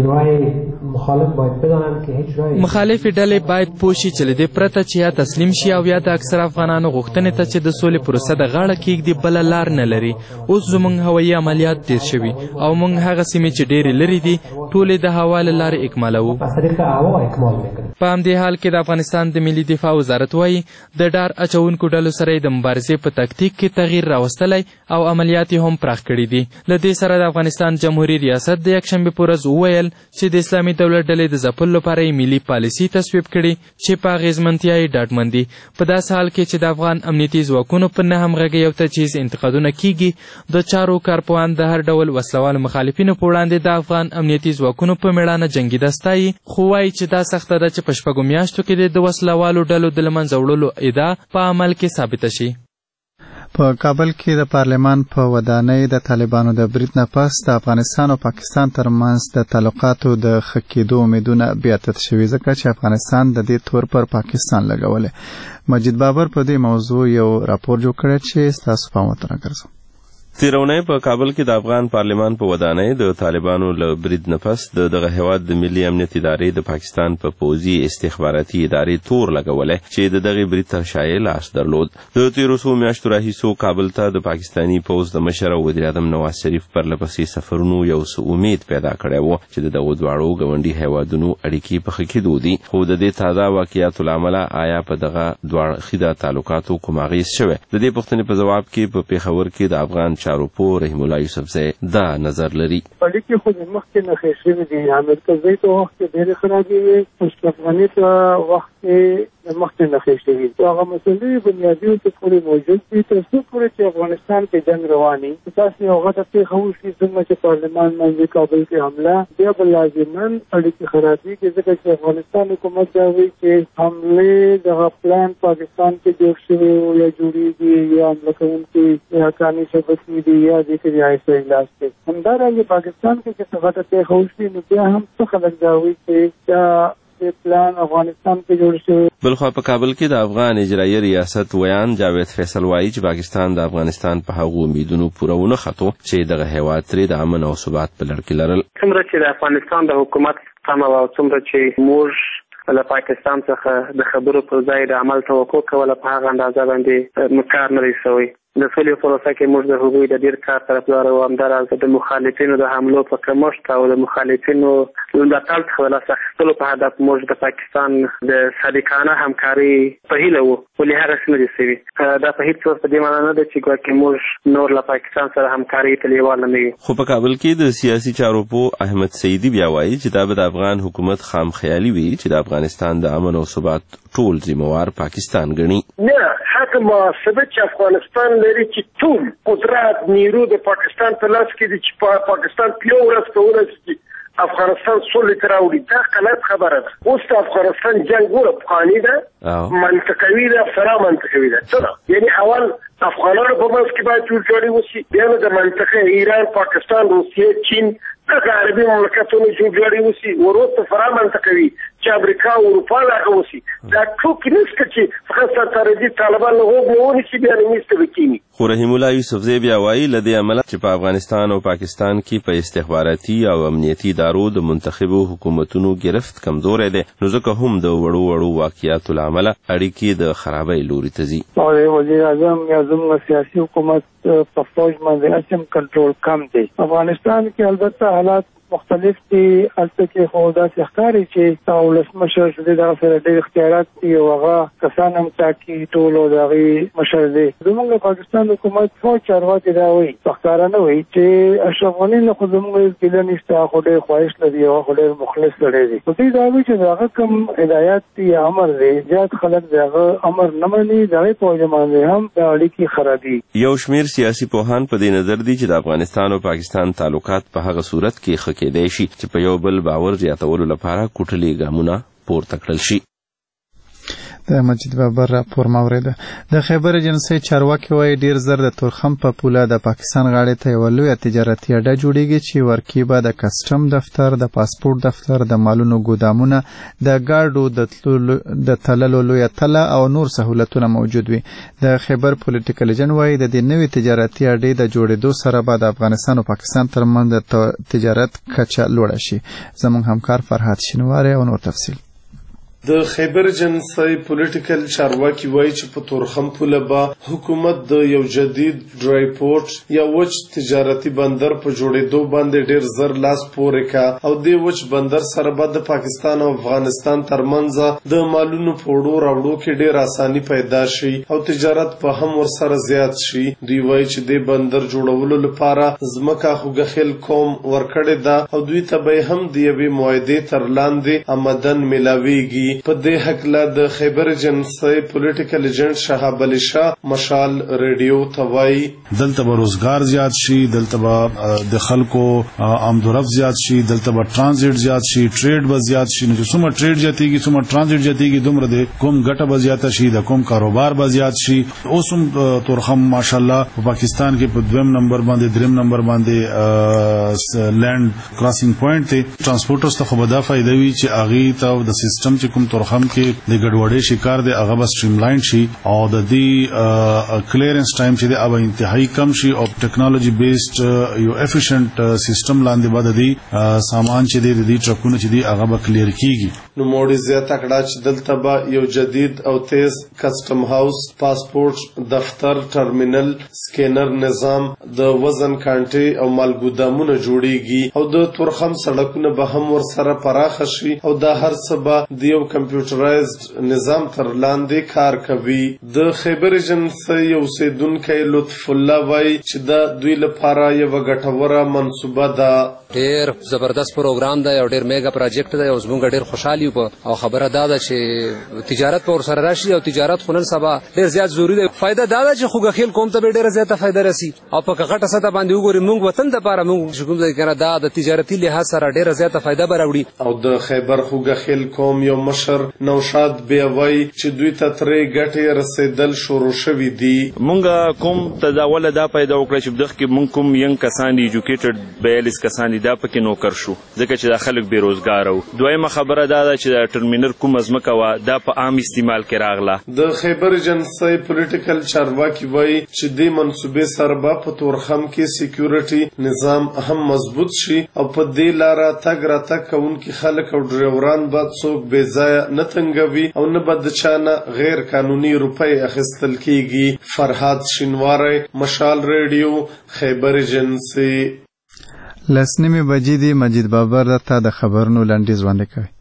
مخالفې ډلې باید پوه شي چې له دې پرته چې یا تسلیم شي او یا د اکثر افغانانو غوښتنې ته چې د سولې پروسه د غاړه کېږدي بله لار نه لري. اوس زموږ هوایي عملیات ډېر شوي او موږ هغه سیمې چې ډېرې لرې دي ټولې د هوا له لارې اکمالوو. په همدې حال کې د افغانستان د ملي دفاع وزارت وایي د ډار اچونکو ډلو سره د مبارزې په تکتیک کې تغییر راوستلی او عملیات یې هم پراخ کړي دي. له دې سره د افغانستان جمهوري ریاست د یکشنبې په ورځ وویل چې د اسلامي دولت ډلې د ځپلو لپاره یې ملي پالیسي تصویب کړي چې په اغېزمنتیا یې ډاډمن دي. په داسې حال کې چې د افغان امنیتي ځواکونو په نه همغږۍ او تجهیز انتقادونه کیږي د چارو کارپوهان د هر ډول وسلوالو مخالفینو په وړاندې د افغان امنیتي ځواکونو په مېړانه جنګېده ستایي خو وایي چې دا سخته ده چې په 6 میاشتو کې د وسلوالو ډلو د له منځه وړلو ادعا په عمل کې ثابته شي. په کابل کې د پارلمان په ودانۍ د طالبانو د برید نه پس د افغانستان او پاکستان ترمنځ د تعلقاتو د ښه کېدو امیدونه بیاتت شوي ځکه چې افغانستان د دې تور پر پاکستان لګولی. مجید بابر په دې موضوع یو راپور جوړ کړی چې ستاسو پام ورته راګرځوم. تیرونی په کابل کې د افغان پارلمان په ودانۍ د طالبانو له برید نه پس دغه هیواد د ملي امنیت ادارې د پاکستان په پوځي استخباراتي ادارې تور لګولی چې د دغې برید تر شا یې لاس درلود. د تېرو څو میاشتو راهیسو کابل ته د پاکستاني پوځ د مشر او وزیر اعظم نواز شریف پرلپسې سفرونو یو څه امید پیدا کړی و چې د دغو دواړو ګاونډي هیوادونو اړیکې په ښه کېدو دي. خو د دې تازه واقعیاتو له امله آیا په دغه دواړه اړخیزه تعلقاتو کوم اغېز شوی؟ د دې پوښتنې په ځواب کې په پېښور کې د افغان چارواکو رحیم الله یوسفزی دا نظر لري. اړیکې خو د مخکې نه ښې شوې دي. امریکا زی ته وخت کې ډېرې خرابې وې. اشرف غني ته وخت کې مخکې نښې شوي هغه مسلې بنیادي ته پورې موجود دي تر څو پورې چې افغانستان کې جنګ رواني تاسو یو غټه پیښه وشي څنګه چې پارلمان باندې کابل کې حمله بیا به لازماً اړیکې خرابېږي ځکه چې افغانستان حکومت دا وایي چې حملې دغه پلان پاکستان کې جوړ شوی یا جوړېږي یا حمله کوونکي یا کاني شبکې دي یا دې کې رهایشي علاج دی همدارنګه پاکستان کې چې غټه پیښه وشي نو بیا هم څه خلک دا وایي چې دا پلان افغانستان کې جوړ شوی بلخوا په کابل کې د افغان اجرایي ریاست ویان جاوید فیصل وایي چې پاکستان د افغانستان په هغو امیدونو پوره ونه خطو چې دغه هیواد ترې د امن او ثبات په لړ کې لرل څومره چې د افغانستان د حکومت تمه او څومره چې موږ له پاکستان څخه د خبرو پر ځای د عمل توقع کوله په هغه اندازه باندې کار نه دی شوی د سولې پروسه کې موږ د هغوی د ډیر کار طرفدار او همداراز د مخالفینو د حملو په کمښت او د مخالفینو ملاتړ څخه لاس اخیستلو په هدف موږ د پاکستان د صادقانه همکاري په هیله وو ولې هغه څه نه دي شوي دا په هیڅ وخت په دې معنی نه ده چې ګواکې موږ نور له پاکستان سره همکاري ته لیواله نه یو خو په کابل کې د سیاسي چارو پوه احمد سیدي بیا وایي چې دا به د افغان حکومت خام خیالي وي چې د افغانستان د امن او ثبات ټول ذمہوار پاکستان ګڼي نه حق محاسبه چې افغانستان لري چې ټول قدرت نیرو د پاکستان په لاس کې دي چې پاکستان په یو ورځ کولای شي افغانستان سولې ته راوړي دا غلط خبره ده اوس د افغانستان جنګ ګوره پخواني ده منطقوي ده فرا منطقوي ده څه یعنی اول افغانانو په منځ کې باید جوړجاړی وشي بیا نو د منطقه ایران پاکستان روسیه چین دغه عربي مملکتونو جوړجاړی وشي وروسته فرا منطقوي چې امریکا او اروپا دغه وشي دا ټوکې نشته چې فقط سرحدي طالبان له هوګ نه ونیسي بیا نه میسته وکینی خو رحیم الله یوسفزی بیا وایي له دې عمله چې په افغانستان او پاکستان کې په استخباراتي او امنیتي ادارو د منتخبو حکومتونو گرفت کمزوری دی نو ځکه هم د وړو واقعیاتو له امله اړیکې د خرابۍ لوري ته ځي وزیر اعظم یا زموږ سیاسي حکومت په فوج باندې اسم کنټرول کم دی افغانستان کې البته حالات مختلف دي البته کې خو داسې ښکاري چې ولسمشر چې دغه سره ډېر اختیارات دي او هغه کسان هم ټاکي ټول د هغې مشر دی زموږ د پاکستان حکومت فوج چارواکي دا وایي په ښکاره نه وایي چې اشرف غني نه خو زموږ هېڅ ګیله نشته خو ډېر خواهش لري او خو ډېر مخلص سړی دی خو دوی دا وایي چې د هغه کوم هدایات دي امر دی زیات خلک د هغه امر نه مني د هغې په وجه باندې هم د اړیکې خرابېږي یو شمېر سیاسي پوهان په دې نظر دي چې د افغانستان او پاکستان تعلقات په هغه صورت کې ښه کېدای شي چې په یو بل باور زیاتولو لپاره کوټلي ګامونه پورته کړل شي د مجید بابر راپور موریده د خیبر ایجنسی چارواکي وایي ډیر زر د تورخم په پوله د پاکستان غاړې ته یوه لویه تجارتي اډه جوړیږي چې ورکې به د کسټم دفتر د پاسپورت دفتر د مالونو ګودامونه د ګاډو د تللو لویه تله او نور سهولتونه موجود وي د خیبر پولیټیکل ایجنټ وایي د دې نوې تجارتي اډې د جوړېدو سره به د افغانستان او پاکستان ترمنځ د تجارت کچه لوړه شي زموږ همکار فرهاد شینواری او نور تفصیل د خیبر ایجنسی پولیټیکل چارواکي وایي چې په تورخم پوله به حکومت د یو جدید ډرای پورټ یا وچ تجارتي بندر په جوړېدو باندې ډېر زر لاس پورې کا او دې وچ بندر سره به د پاکستان او افغانستان ترمنځ د مالونو په وړو راوړو کې ډېر اساني پیدا شي او تجارت په هم ورسره زیات شي دوی وایي چې د بندر جوړولو لپاره ځمکه خوګخیل قوم ورکړې ده او دوی ته به هم د یوې معاهدې تر لاندې آمدن میلاویږي په دې هکله د خیبر ایجنسی پولیټیکل ایجنټ شهاب علي شاه مشال ریډیو ته وایي دلته به روزګار زیات شي دلته به د خلکو آمد و رفت زیات شي دلته به ترانزیت زیات شي ټریډ به زیات شي نو چې څومره ټریډ زیاتېږي څومره ترانزیت زیاتېږي دومره د کوم ګټه به زیاته شي د کوم کاروبار به زیات شي اوس هم تورخم ماشاءالله په پاکستان کې په دویم نمبر باندې دریم نمبر باندې لینډ کراسینګ پوینټ دی ترانسپورټرز ته خو به دا فایده وي چې هغې ته د سیستم چې تورخم کې د ګډوډۍ شکار دی هغه به سټریملاین شي او د دې کلیرنس ټایم چې دی هغه انتهایی کم شي او ټیکنالوژي بیسډ یو افیشنٹ سیستم لاندې به د دې سامان چې دی د دې ټرکونه چې دی هغه به کلیر کیږي نو موړي زیاته کړه چې دلته به یو جدید او تیز کسٹم هاوس پاسپورت دفتر ټرمینل سکینر نظام د وزن کانټي او مال ګودامونه جوړیږي او د تورخم سړکونه به هم ورسره پراخ شي او دا هر څه به د یو کمپیوټرایزد نظام تر لاندې کار کوي د خیبر ایجنسی یو اوسیدونکی لطف الله وایي چې دا دوی لپاره یوه ګټوره منصوبه ده ډیر زبردست پروګرام دی او ډیر میگا پروجیکټ دی او زموږ ډیر خوشحال یو او خبره دا ده چې تجارت په ورسره راشي او تجارت خو نن سبا ډیر زیات ضروري دی. فائدہ دا ده چې خوږه خیل قوم ته به ډیره زیاته فائدہ رسی او په غټه سطح باندې وګوري موږ وطن د لپاره موږ کوم ځای کنه دا د تجارتي لحاظ سره ډیره زیاته فائدہ براوړي. او د خیبر خوږه خیل قوم یو مشر نوشاد بیوی چې دوی ته ترې ګټې رسیدل شروع شوي دي. مونږ کوم تداول دا پیدا وکړه چې دغه کې مونږ کوم ینګ کسان دي ایجوکیټډ 42 کسان دي دا پکې نوکر شو ځکه چې دا خلک بیروزګار وو. دویمه خبره دا ده چې د ټرمینل کوم ازمکه وا دا په عام استعمال کې راغله. د خیبر ایجنسی پولیټیکل چارواکي وایي چې د منصوبې سره په تورخم کې سکیورټي نظام هم مضبوط شي او په دې لاره تګ راتګ کوونکي خلک او ډرایوران به څوک بې ځایه نه تنګوي او نه به د چا نه غیر قانوني روپۍ اخیستل کیږي. فرهاد شینواری، مشال ریډیو، خیبر ایجنسی. لسنیمې بجې دي. مجید بابر ته د خبرونو لنډیز وړاندې کوي.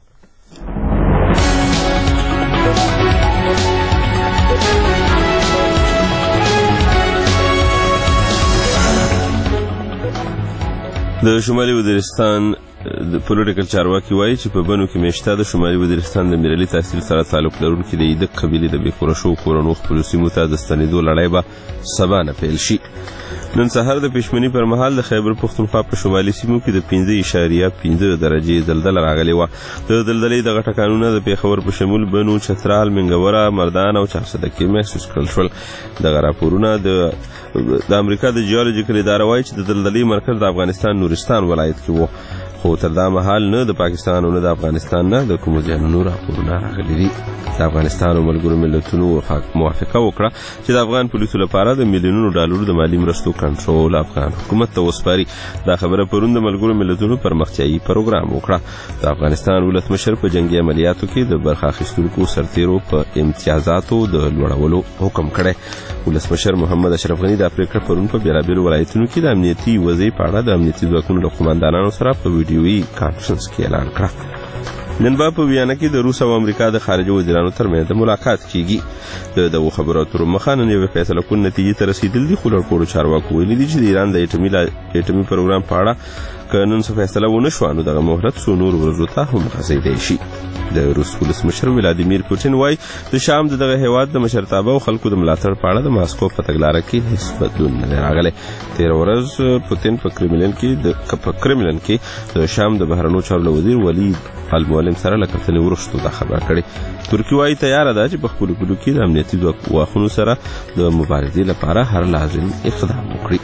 د شمالي وزیرستان د پولیټیکل چارواکي وایي چې په بنو کې میشته د شمالي وزیرستان د میرلي تحصیل سره تعلق لرونکي د ایدک قبیلې د بې کوره شوو کورنو خپلو سیمو ته د ستنېدو لړۍ به سبا نه پیل شي. نن سهار د پېشمني پر مهال د خیبر پښتونخوا په شمالي سیمو کې د 5.5 درجې زلزله راغلې وه. د زلزلې دغه ټکانونه د پېښور په شمول بنو، چترال، منګوره، مردان او چارسده کې محسوس کړل شول. دغه راپورونه د امریکا د جیولوجیکل اداره وایي چې د زلزلې مرکز د افغانستان نورستان ولایت کې و، خو تر دا مهال نه د پاکستان او نه د افغانستان نه د کومو ځایونو راپورونه راغلي دي. د افغانستان او ملګرو ملتونو موافقه وکړه چې د افغان پولیسو لپاره د میلیونونو ډالرو د مالي مرستو کنټرول افغان حکومت ته وسپاري. دا خبره پرون د ملګرو ملتونو پرمختیایي پروګرام وکړه. د افغانستان ولسمشر په جنگي عملیاتو کې د برخه اخیستونکو سرتیرو په امتیازاتو د لوړولو حکم کړی. ولسمشر محمد اشرف غني د پریکړه پرون په بیلابیلو ولایتونو کې د امنیتي وضعیت په اړه د امنیتي ځواکونو له قومندانانو سره په ویډیويي کانفرنس کې اعلان کړ. نن به په ویانا کې د روس او امریکا د خارجه وزیرانو ترمنځ ملاقات کیږي. د دغو خبرو اترو مخه نن یوې فیصله کن نتیجې ته رسیدل دي، خو لوړپوړو چارواکو ویلي دي چې د ایران د اټومي پروګرام په اړه که نن څه فیصله ونه شوه نو دغه مهلت څو نورو ورځو ته هم غځېدی شي. د روس ولسمشر ولادیمیر پوتین وایي د شام د دغه هیواد د مشرتابه او خلکو د ملاتړ په اړه د ماسکو په تګلاره کې هیڅ بدلون نه دی راغلی. تېره ورځ پوتین په کرملن کې د شام د بهرنیو چارو وزیر ولید المعلم سره له کتنې وروسته دا خبر کړې. ترکیه وایي تیاره ده چې په خپلو پولو کې د امنیتي ځواکونو سره د مبارزې لپاره هر لازم اقدام وکړي.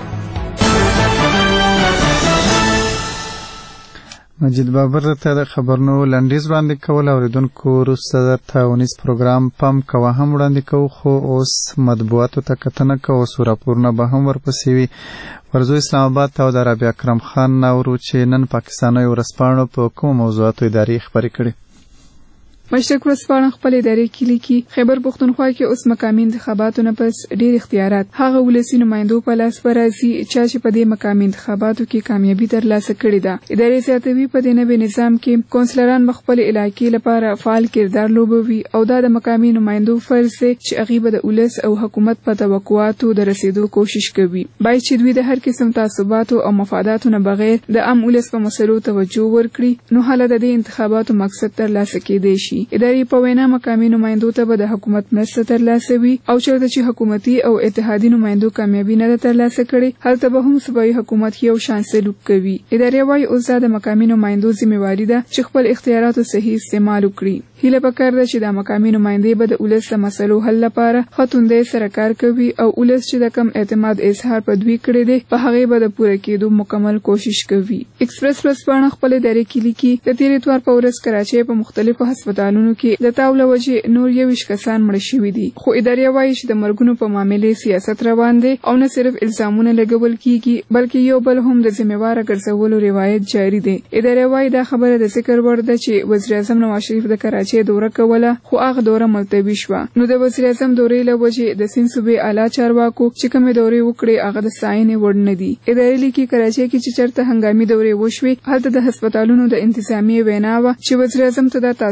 مجید بابر ته د خبرونو لنډیز وړاندې کول اوریدونکو وروسته د تاونیز پروګرام پام کوه هم وړاندې کوو، خو اوس مطبوعاتو ته کتنه کوو. اوس راپورونه به هم ورپسې وي. ورځو اسلام آباد ته د ربیع اکرم خان ناورو چې نن پاکستاني ورځپاڼو په کومو موضوعاتو ادارې خبرې کړي. مشرق ورځپاڼه خپل ادارې کې لیکي خیبر پښتونخوا کې اوس مقامي انتخاباتو نه پس ډېر اختیارات هغه ولسي نمایندو په لاس راځي چې په دې مقامي انتخاباتو کې کامیابي ترلاسه کړې ده. ادارې زیاتوي په دې نوي نظام کې کونسلران خپل علاقې لپاره فعال کردار لوبوي او دا د مقامي نمایندو فرض دی چې هغه به د ولس او حکومت په توقعاتو د رسیدو کوشش کوي. باید چې دوی د هر قسم تعصباتو او مفاداتو نه بغیر د عام ولس په مسلو توجه ورکړي، نو حالا د دې انتخاباتو مقصد ترلاسه کېدی شي. ادارې په وینا مقامي نمایندو ته به د حکومت مرسته ترلاسه وي او چېرته چې حکومتي او اتحادي نمایندو کامیابي نه ده ترلاسه کړې هلته به هم صوبایي حکومت یو شان سلوک کوي. ادارې وایي اوس دا د مقامي نمایندو ذمہواري ده چې خپل اختیاراتو صحیح استعمال وکړي. هیله پکار ده چې د مقامي نمایندې به د ولس د مسلو حل لپاره ښه توندۍ سره کار کوي او ولس چې د کم اعتماد اظهار په دوی کړی دی په هغې به د پوره کېدو مکمل کوشش کوي. ایکسپریس ورځپاڼه خپل ادارې کې لیکي د تېرې اتوار په ورځ کراچۍ په مختلفو هسپتالونو کې د تاو له وجې نور 21 کسان مړه شوي دي، خو ادارې وایي چې د مرګونو په معاملې سیاست روان دی او نه صرف الزامونه لګول کیږي بلکې یو بل هم د ذمہواره ګرځولو روایت جاری دی. ادارې وایي دا خبره د ذکر وړ ده چې وزیر اعظم نواز شریف د کراچۍ دوره کوله خو هغه دوره ملتوي شوه، نو د وزیر اعظم دورې له وجې د سیند صوبې اعلی چارواکو چې کومې دورې وکړې هغه د ستاینې وړ نه دي. ادارې لیکي کراچۍ کې چې چېرته هنګامي دورې وشوې هلته د هسپتالونو د انتظامیې وینا وه چې وزیر اعظم ته دا تاثر ورکړی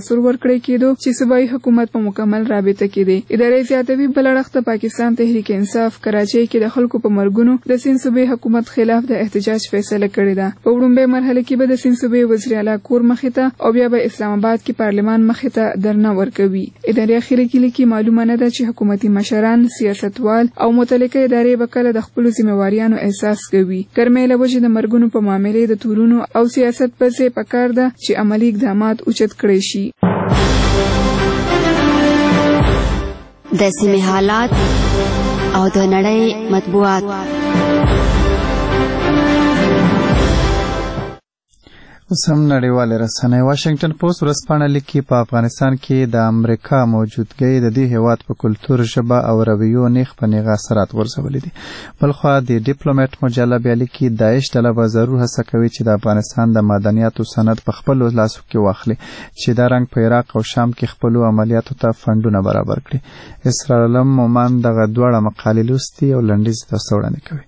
کړی کېدو چې صوبایي حکومت په مکمل رابطه کې دی. ادارې زیاتوي بل اړخ ته پاکستان تحریک انصاف کراچۍ کې د خلکو په مرګونو د سیند صوبې حکومت خلاف د احتجاج فیصله کړې ده. په وړومبۍ مرحله کې به د سیند صوبې وزیر اعلی کور مخې ته او بیا به اسلام آباد کې پارلمان مخې ته درنه ورکوي. ادارې اخیری کې لیکي معلومه نه ده چې حکومتي مشران، سیاستوال او متعلقه ادارې به کله د خپلو ذمہواریانو احساس کوي. ګرمۍ له وجې د مرګونو په معاملې د تورونو او سیاست پسې پکار ده چې عملي اقدامات اوچت کړي شي. د سیمې حالات او د نړۍ مطبوعات. اوس هم نړیوالې رسنۍ واشنگټن پوسټ ورځپاڼه لیکي په افغانستان کې د امریکا موجودګۍ د دې هیواد په کلتور، ژبه او رویو نیغ په نیغه اثرات غورځولي دي. بلخوا د ډیپلوماټ مجله بیا لیکي داعش ډله به ضرور هڅه کوي چې د افغانستان د معدنیاتو سند په خپلو لاسو کې واخلي چې دا رنګ په عراق او شام کې خپلو عملیاتو ته فنډونه برابر کړي. اسرار علم مومن دغه دواړه مقالې لوستي او لنډیز تاسو وړاندې کوي.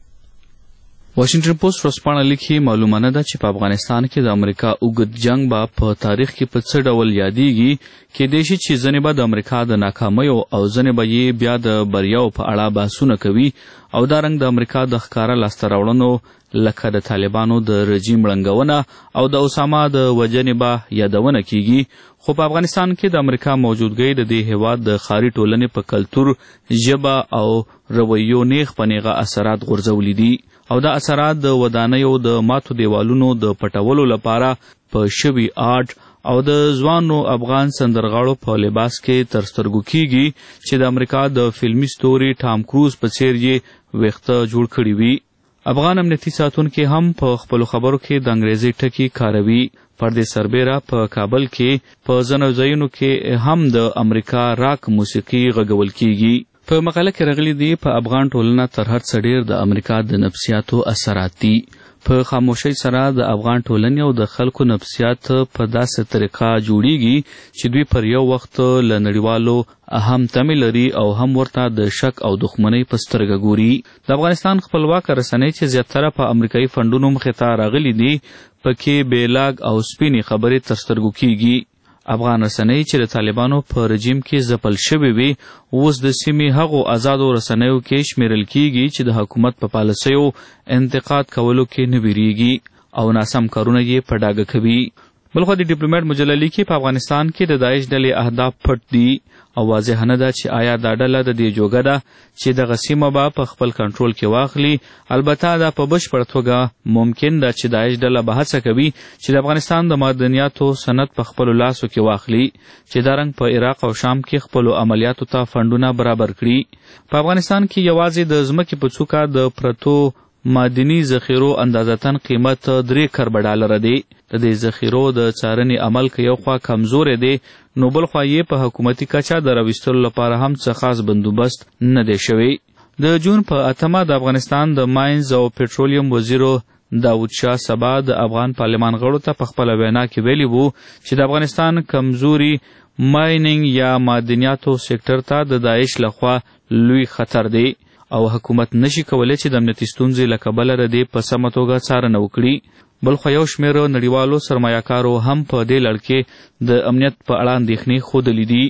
واشنگټن پوسټ ورځپاڼه لیکي معلومه نه ده چې په افغانستان کې د امریکا اوږد جنگ به په تاریخ کې په څه ډول یادېږي. کېدای شي چې ځینې به د امریکا د ناکامیو او ځینې به یې بیا د بریاو په اړه بحثونه کوي او دا رنګ د امریکا د ښکاره لاسته راوړنو لکه د طالبانو د رژیم ړنګونه او د اسامه د وژنې به یادونه کیږي. خو په افغانستان کې د امریکا موجودګۍ د دې هیواد د ښاري ټولنې په کلتور، ژبه او رویو نیغ په نیغه اثرات غورځولي دي او دا اثرات د ودانیو د ماتو دیوالونو د پټولو لپاره په شوي آرټ او د ځوانو افغان سندرغاړو په لباس کې تر سترګو کیږي چې د امریکا د فلمي ستوري ټام کروز په څیر یې ویښته جوړ کړي وي. افغان امنیتي ساتونکي هم په خپلو خبرو کې د انګریزي ټکي کاروي. پردې سربیره په کابل کې په ځینو ځایونو کې هم د امریکا راک موسیقي غږول کیږي. په مقاله کې راغلي دي په افغان ټولنه تر هر څه ډېر د امریکا د نفسیاتو اثرات دي. په خاموشۍ سره د افغان ټولنې او د خلکو نفسیات په داسې طریقه جوړیږي چې دوی پر یو وخت له نړیوالو هم تمې لري او هم ورته د شک او دښمنۍ په سترګه ګوري. د افغانستان خپلواکه رسنۍ چې زیاتره په امریکایي فنډونو مخې ته راغلي دي پکې بېلاګ او سپینې خبرې تر سترګو کیږي. افغان رسنۍ چې د طالبانو په رژیم کې ځپل شوې وي اوس د سیمې هغو آزادو رسنیو کې شمیرل کیږي چې د حکومت په پالیسیو انتقاد کولو کې نه ویریږي او ناسم کارونه یې په ډاګه کوي. بلخوا د ډیپلوماټ مجله لیکي په افغانستان کې د داعش ډلې اهداف پټ دي او واضح نه ده چې آیا دا ډله د دې جوګه ده چې دغه سیمه به په خپل کنټرول کې واخلي. البته دا په بشپړه توګه ممکن ده چې داعش ډله به هڅه کوي چې د افغانستان د معدنیاتو سند په خپلو لاسو کې واخلي چې دا رنګ په عراق او شام کې خپلو عملیاتو ته فنډونه برابر کړي. په افغانستان کې یوازې د ځمکې په څوکه د پرتو معدني ذخیرو اندازتن قیمت 3 کروڑ ډالر دی. د دې ذخیرو د څارنې عمل که یو خوا کمزوری دی نو بل خوا یې په حکومتي کچه د راویستلو لپاره هم څه خاص بندوبست نه دی شوی. د جون په 8 د افغانستان د ماینز او پټرولیم وزیر داود شاه سبا د افغان پارلمان غړو ته په خپله وینا کې ویلي وو چې د افغانستان کمزوري مایننګ یا معدنیاتو سیکټر ته د داعش لخوا لوی خطر دی او حکومت نشي کولی چې د امنیتي ستونزې له کبله د دې په سمه توګه څارنه وکړي. بلخوا یو شمېر نړیوالو سرمایهکارو هم په دې لړ کې د امنیت په اړه اندېښنې ښودلې دي.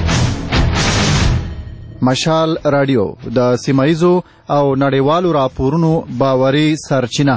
مشال رادیو د سیمایزو او نړیوالو راپورونو باوري سرچینه.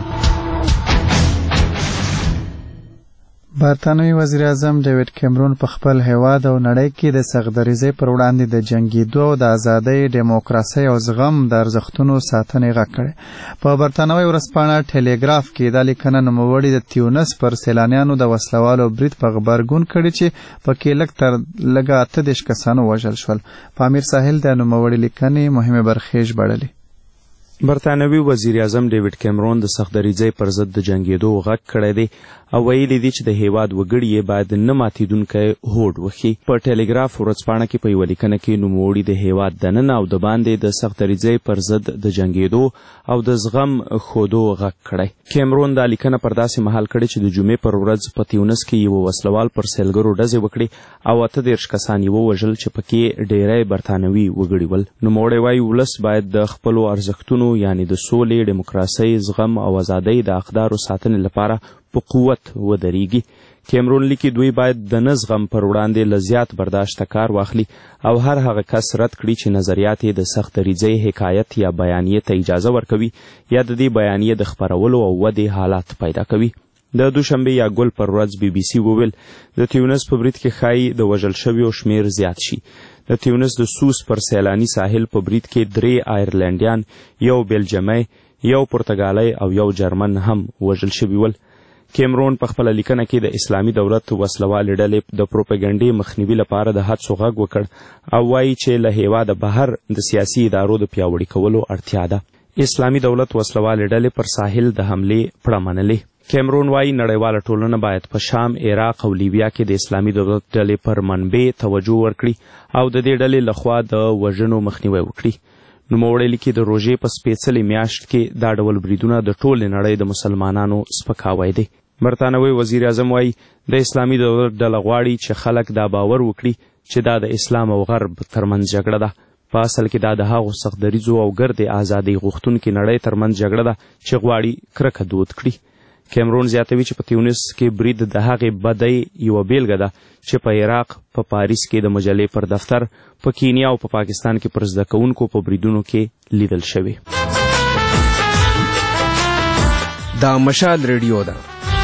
برطانوي وزیر اعظم ډیوډ کیمرون په خپل هیواد او نړۍ کې د سغدریزۍ پر وړاندې د جنګېدو او د ازادۍ، ډیموکراسۍ او زغم د ارزښتونو ساتنې غږ کړی. په برطانوي ورځپاڼه ټیلیګراف کې دا لیکنه نوموړي د تیونس پر سیلانیانو د وسلوالو برید په غبرګون کړي چې پکې لږ تر لږه 38 کسانو وژل شول. پامیر ساحل د نوموړي لیکنې مهمې برخې ژباړلې. برطانوي وزیر اعظم ډیوډ کیمرون د سغدریزۍ پر ضد د جنګېدو غږ کړی دی او ویلي دي چې د هیواد وګړي یې باید نه ماتېدونکی هوډ وښي. په ټیلیګراف ورځپاڼه کې په یوه لیکنه کې نوموړي د هیواد دننه او د باندې د سغدریزۍ پر ضد د جنګېدو او د زغم ښودو غږ کړی. کیمرون دا لیکنه پر داسې مهال کړې چې د جمعې پر ورځ په تیونس کې یوه وسلوال پر سیلګرو ډزې وکړې او 38 کسان یې ووژل چې پکې ډیری برطانوي وګړي ول. نوموړی وایي ولس باید د خپلو ارزښتونو یعنې د سولې، ډیموکراسۍ، زغم او ازادۍ د اقدارو ساتنې لپاره په قوت ودرېږي. کیمرون لیکي دوی باید د نه زغم پر وړاندې له زیات برداشته کار واخلي او هر هغه کس رد کړي چې نظریات یې د سخت دریځۍ حکایت یا بیانیې ته اجازه ورکوي یا د دې بیانیې د خپرولو او ودې حالات پیدا کوي. د دوشنبې یا ګل پر ورځ BBC وویل د تیونس په برید کې ښایي د وژل شویو شمیر زیات شي. د تیونس د سوس پر سیلاني ساحل په برید کې 3 آیرلینډیان، 1 بیلجیمی، 1 پرتګالی او 1 جرمن هم وژل شوي ول. کیمرون په خپله لیکنه کې د اسلامي دولت وسلوالې ډلې د پروپاګنډې مخنیوي لپاره د هڅو غږ وکړ او وایي چې له هیواده بهر د سیاسي ادارو د پیاوړي کولو اړتیا ده. اسلامي دولت وسلوالې ډلې پر ساحل د حملې پړه منلې. کیمرون وایي نړیواله ټولنه باید په شام، عراق او لیبیا کې د اسلامي دولت ډلې پر منبع توجه ورکړي او د دې ډلې لخوا د وژنو مخنیوی وکړي. نوموړی لیکي د روژې په سپېڅلې میاشت کې دا ډول بریدونه د ټولې نړۍ د مسلمانانو سپکاوی دی. برطانوي وزیر اعظم وایي د اسلامي دولت ډله غواړي چې خلک دا باور وکړي چې دا د اسلام او غرب ترمنځ جګړه ده. په اصل کې دا د هغو سخت دریځو او ګردې ازادۍ غوښتونکې نړۍ ترمنځ جګړه ده چې غواړي کرکه دود کړي. کیمرون زیاتوي چې په تیونس کې برید د هغې بدۍ یوه بیلګه ده چې په عراق، په پاریس کې د مجلې پر دفتر، په کینیا او په پاکستان کې پر زده کوونکو په بریدونو کې لیدل شوې. دا مشال ریډیو ده.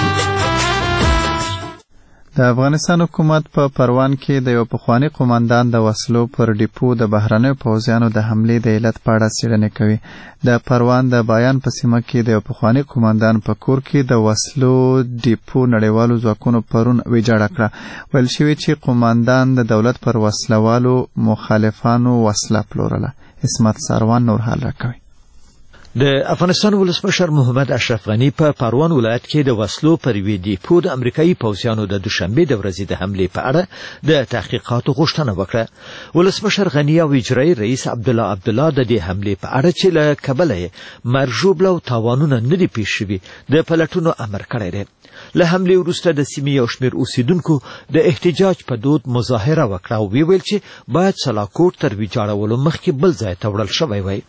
د افغانستان حکومت په پروان کې د یو پخوانی قوماندان د وسلو پر ډیپو د بهرنیو پوځیانو د حملې د علت په اړه څېړنې کوي. د پروان د بایان په سیمه کې د یو پخوانی قوماندان په کور کې د وسلو ډیپو نړیوالو ځواکونو پرون ویجاړه کړه. ویل شوي چې قوماندان د دولت پر وسلوالو مخالفانو وسله پلورله. اسمت ساروان نور حال راکوي. د افغانستان ولسمشر محمد اشرف غنی په پروان ولایت کې د وسلو پر یوې ډیپو د امریکایي پوځیانو د دوشنبې د ورځې د حملې په اړه د تحقیقاتو غوښتنه وکړه. ولسمشر غنی او اجرایي رئیس عبدالله د دې حملې په اړه چې له کبله یې مرژوبله او تاوانونه نه دي پیښ شوي د پلټونو امر کړی دی. له حملې وروسته د سیمې یو شمېر اوسیدونکو د احتجاج په دود مظاهره وکړه او ویل چې باید سلاکوټ تر ویجاړولو مخکې بل ځای ته وړل شوی وای.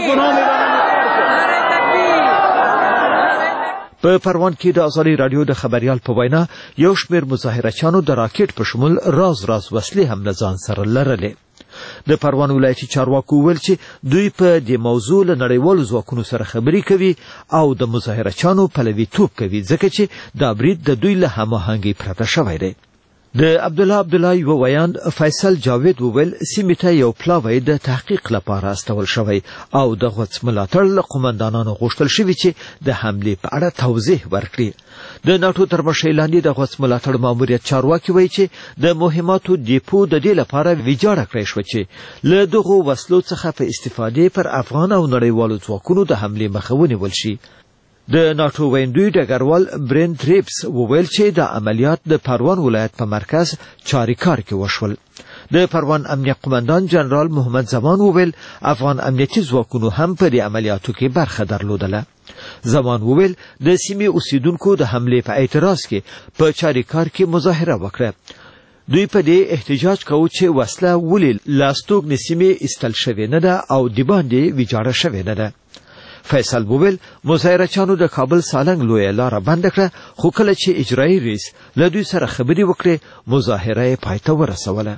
په پروان کې د ازادي رادیو د خبريال په وینا یو شمېر مظاهرچیانو د راکټ په شمول راز وسلې هم له ځان سره لرلې. د پروان ولایتي چارواکو ویل چې دوی په دې موضوع له نړیوالو ځواکونو سره خبرې کوي او د مظاهرچیانو پلویتوب کوي ځکه چې دا برید د دوی له هماهنګۍ پرته شوی دی. د عبدالله یو ویاند فیصل جاوید وویل سیمې ته یو پلاوی د تحقیق لپاره استول شوی او د غوڅ ملاتړ له قومندانانو غوښتل شوي چې د حملې په اړه توضیح ورکړي. د ناټو تر مشرۍ لاندې د غوڅ ملاتړ ماموریت چارواکي وایي چې د مهماتو ډیپو د دې لپاره ویجاړه کړی شوه چې له دغو وسلو څخه په استفادې پر افغان او نړیوالو ځواکونو د حملې مخه ونیول شي. د ناټو ویندوی ډګروال برین تریپس وویل چې د عملیات د پروان ولایت په مرکز چاریکار کې وشول. د پروان امنیه قومندان جنرال محمد زمان وویل افغان امنیتي ځواکونو هم په دې عملیاتو کې برخه درلودله. زمان وویل د سیمې اوسیدونکو د حملې په اعتراض کې په چاریکار کې مظاهره وکړه. دوی په دې احتجاج کوي چې وسله ولې لاستوګنې سیمې ایستل شوې نه ده او د باندې ویجاړه شوې نه ده. فیصل وویل مظاهرچیانو د کابل سالنګ لویه لاره بند کړه خو کله چې اجرایي رئیس له دوی سره خبرې وکړې مظاهره یې پای ته ورسوله.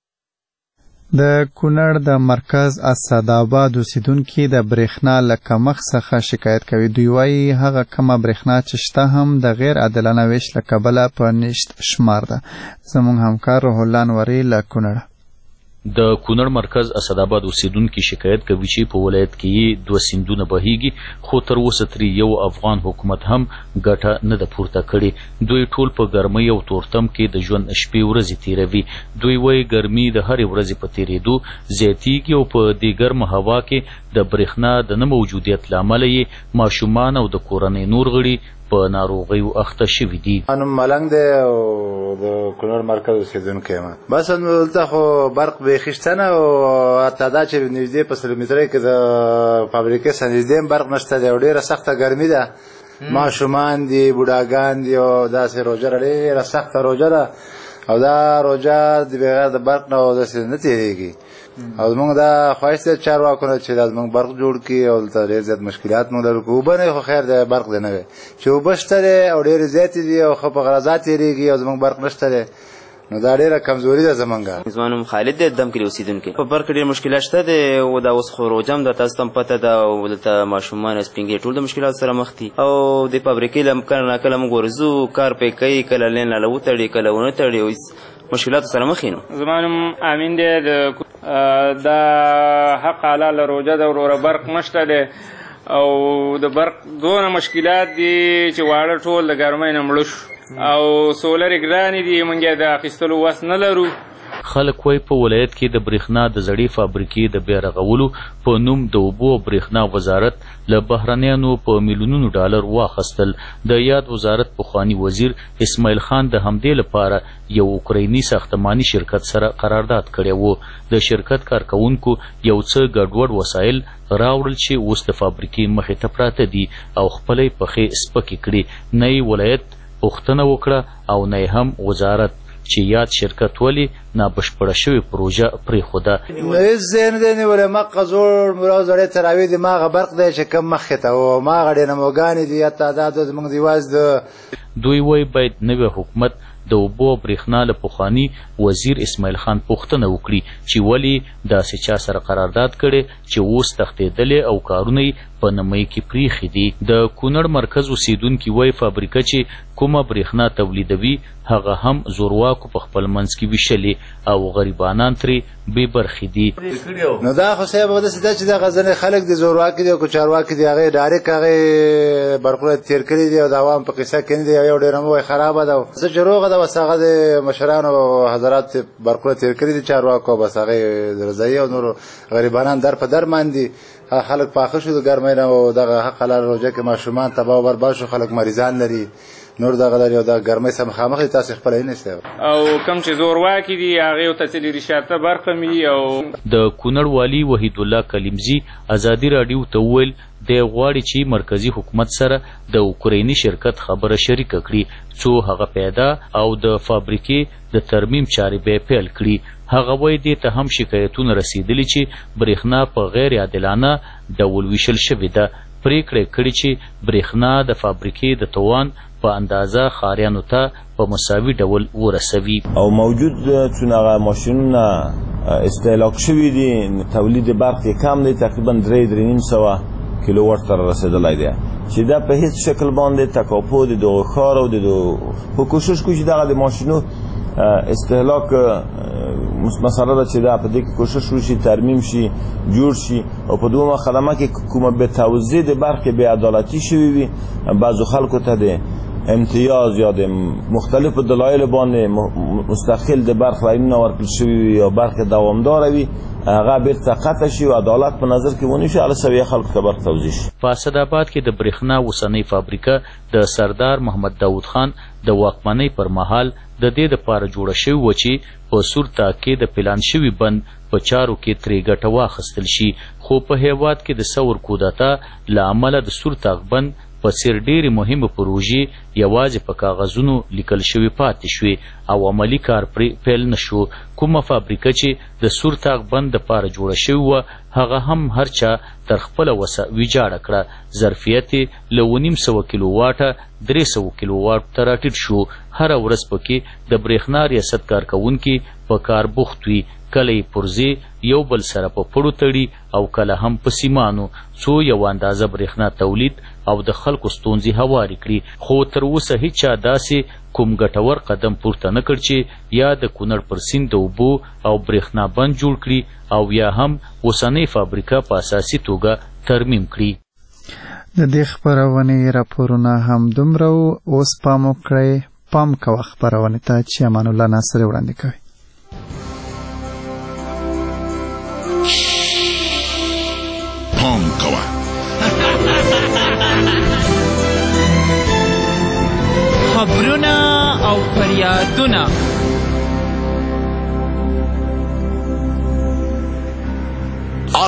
د کونړ د مرکز اسداباد اوسیدونکي د برېښنا له کمښت څخه شکایت کوي. دوی وایي هغه کمه برېښنا چې شته هم د غیر عادلانه ویش له کبله په نشت شمار ده. زموږ همکار روح الله انوري له کونړ. د کونړ مرکز اسداباد اوسیدونکي شکایت کوي چې په ولایت کې 2 سیندونه بهیږي خو تر اوسه ترې یو افغان حکومت هم ګټه نه ده پورته کړې. دوی ټول په ګرمۍ او تورتم کې د ژوند شپې ورځې تیروي. دوی وایي ګرمي د هرې ورځې په تیرېدو زیاتیږي او په دې ګرمه هوا کې د برېښنا د نه موجودیت له امله یې ماشومان او د کورنۍ نور غړي په ناروغیو اخته شوي دي. انم ملنګ دی او د کونړ مرکز اوسیدونکی یم. بس دلته خو برق بیخي شته نه او حتی دا چې نږدې په 100 متره کې د فابریکې څخه نږدې برق نشته دی او ډېره سخته ګرمي ده. ماشومان دي، بوډاګان دي او داسې روژه ډېره سخته روژه ده او دا روژه د بغیر د برق نه داسې نه تېرېږي. او زمونږ دا خواهش دی چارواکو نه چې دا زمونږ برق جوړ کړي او دلته ډېر زیات مشکلات موږ لرو که اوبه نه خو خیر دی برق دی نه وی چې اوبه شته دی او ډېرې زیاتې دي او ښه په غرضات تېرېږي او زمونږ برق نشته دی نو دا ډېره کمزوري ده زمونږ. زما نوم خالد دی، دم کلي اوسېدونکی. په برق کې ډېر مشکلات شته دی او دا اوس خو روژه هم ده، تاسو ته هم پته ده او دلته ماشومان سپین ږیري ټول د مشکلاتو سره مخ دي او د فابریکې له کله ناکله موږ ورځو کار پرې کوي، کله لین لاله وتړي کله ونه تړي او مشکلاتو سره مخ یو. زما نوم امین دی، دا حق حلاله روژه ده وروره برق نشته دی او د برق دونه مشکلات دي چې واړه ټول د ګرمۍ نه مړه شو او سولر ګرانې دي، موږ یې د اخیستلو وس نه لرو. خلک وایي په ولایت کې د برېښنا د زړې فابریکې د بیا رغولو په نوم د اوبو او برېښنا وزارت له بهرنیانو په میلیونونو ډالر واخیستل. د یاد وزارت پخوانی وزیر اسماعیل خان د همدې لپاره یو اوکرایني ساختماني شرکت سره قرارداد کړی و. د شرکت کارکوونکو یو څه ګډوډ وسایل راوړل چې اوس د فابریکې مخې ته پراته دي او خپله یې پښې سپکې کړي. نه یې ولایت پوښتنه وکړه او نه هم وزارت چې یاد شرکت ولې نابشپړه شوې پروژه پرېښوده. نو هېڅ ځای نه دی نیولی، مقه زوړ مرو زړې تراوې دي، ماغه برق دی چې کم مخکې ته و، ماغه ډیناموګانې دي، یا تعداد زموږ د یوازې د دوی وایي باید نوی حکومت د اوبو او برېښنا له پخواني وزیر اسماعیل خان پوښتنه وکړي چې ولې داسې چا سره قرارداد کړی چې اوس تښتېدلې او کارونه یې په نمۍ کې پریښي دي. د کونړ مرکز اوسېدونکي وایي فابریکه چې کومه برېښنا تولیدوي هغه هم زورواکو په خپل منځ کې ویشلې او غریبانان ترې بې برخې دي. نو دا خو صاحب داسې ده چې دغه ځینې خلک دي زورواکي دي او که چارواکي دي هغې ډایرکټ هغې برقونه تېر کړي دي او د عوام په قصه کې نه دي. یو ډېر هم وایي خرابه ده، څه چې روغه ده بس هغه د مشرانو او حضرات برقونه تېر کړي دي چارواکو، بس هغې رضایي او نورو غریبانان در په در ماندي. خلک پاخه شو د ګرمۍ نه او دغه حق حلال روژه کې ماشومان تباه و برباد شو، خلک مریضان لري نور دغه لري او د ګرمۍ سره مخامخ دي، تاسې خپله یې نشته او کوم چې زورواکي دي هغې ورته څه رشاته برخه مي. او د کونړ والي وحید الله کلیمزي ازادي راډیو ته وویل دی غواړي چې مرکزي حکومت سره د اوکرایني شرکت خبره شریکه کړي څو هغه پیدا او د فابریکې د ترمیم چارې به پیل کړي. هغه وایي دې ته هم شکایتونه رسیدلي چې برېښنا په غیر عادلانه ډول ویشل شوې ده. پریکړه کړې چې برېښنا د فابریکې د توان په اندازه ښاریانو ته په مساوي ډول ورسوي. او موجود چون هغه ماشینونه استهلاک شوي دي تولید برق یې کم دی، تقریبا 3.5 کیلو وات ته رسېدلی دی چې دا په هیڅ شکل باندې تکاپو د دغه ښار او د خو کوشش کوي چې دغه د ماشینو استهلاک مسئله ده چې دا په دې کې کوشش وشي ترمیم شي جوړ شي او په دومره خدمه کې کومه به توزیع د برق بې عدالتي شوي وي بعضو خلکو ته د امتیاز یا د مختلفو دلایلو باندې مستقل د برق لاینونه ورکړل شوي وي یا برق دوامداره وي هغه بیرته قطع شي او عدالت په نظر کې ونیسي هله سویه خلکو ته برق توزیع شي. په اسداباد کې د برېښنا اوسنۍ فابریکه د سردار محمد داود خان د واکمنۍ پر مهال د دې دپاره جوړه شوې وه چې په سور تاک کې د پلان شوي بند په چارو کې ترې ګټه واخیستل شي، خو په هېواد کې د ثور کودتا له امله د سور تاک بند په څېر ډېرې مهمې پروژې یوازې په کاغذونو لیکل شوي پاتې شوې او عملي کار پرې پیل نه شو. کومه فابریکه چې د سور تاک بند دپاره جوړه شوې وه هغه هم هر چا تر خپله وسه ویجاړه کړه. ظرفیت یې له 900 کیلو واټه 300 کیلو واټ ته راټیټ شو. هره ورځ پکې د برېښنا ریاست کارکوونکي په کار بوخت وي، کله یې پرزې یو بل سره په پړو تړي او کله هم په سیمانو څو یو اندازه برېښنا تولید او د خلکو ستونزې هوارې کړي. خو تر اوسه هیچا داسې کوم ګټور قدم پورته نه کړ چې یا د کونړ پر سیند د اوبو او برېښنا بند جوړ کړي او یا هم اوسنۍ فابریکه په اساسي توګه ترمیم کړي. د دې خپرونې راپورونه هم دومره اوس پام وکړئ. پام کوه خپرونې ته چې امان الله ناصر وړاندې کوي. پام کوه خبرونه او فریادونه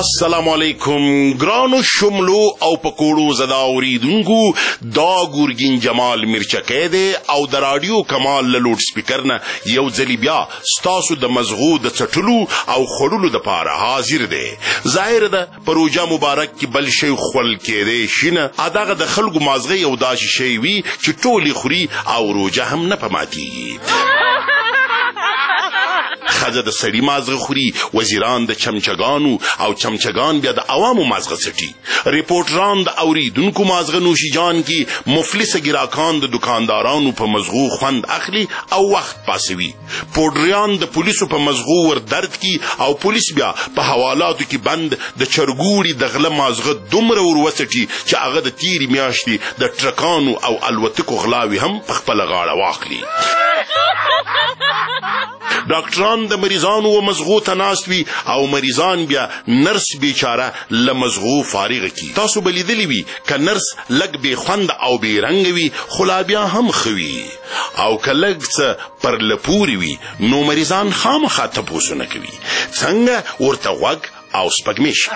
السلام علیکم ګرانو شملو او پکوړو زدا اوریدونکو دا ګورګین جمال مرچکی دی او د رادیو کمال له لوډ سپیکر نه یو ځلې بیا ستاسو د مزغو د څټلو او خوړلو دپاره حاضر دی. ظاهر ده په روژه مبارک کې بل شی خوړل کېدی شي نه، دغه د خلکو مازغه یو داسې شی وي چې ټولې خوري او روژه هم نه په ماتېږي. ښځه د سړي مازغه خوري، وزیران د چمچګانو او چمچګان بیا د عوامو مازغه څټي، ریپورټران د اوریدونکو مازغه نوشي جان کی، مفلسه ګراکان د دکاندارانو په مزغو خوند اخلي او وخت پاسوي، پوډریان د پولیسو په مزغو ور درد کی او پولیس بیا په حوالاتو کې بند د چرګوړي د غله مازغه دومره ور وڅټي چې هغه د تیری میاشتې د ټرکانو او الوتکو غلاوي هم په خپله غاړه واخلي. ډاکټران د مریضانو و مزغو ته ناست وي او مریضان بیا نرس بیچاره له مزغو فارغه کی. تاسو به لیدلی وي که نرس لږ بې خوند او بې رنګه وي خو لا بیا هم ښه وي، او که لږ څه پر لپورې وي نو مریضان خامخا تپوسونه کوي څنګه ورته غوږ او سپږمې شي.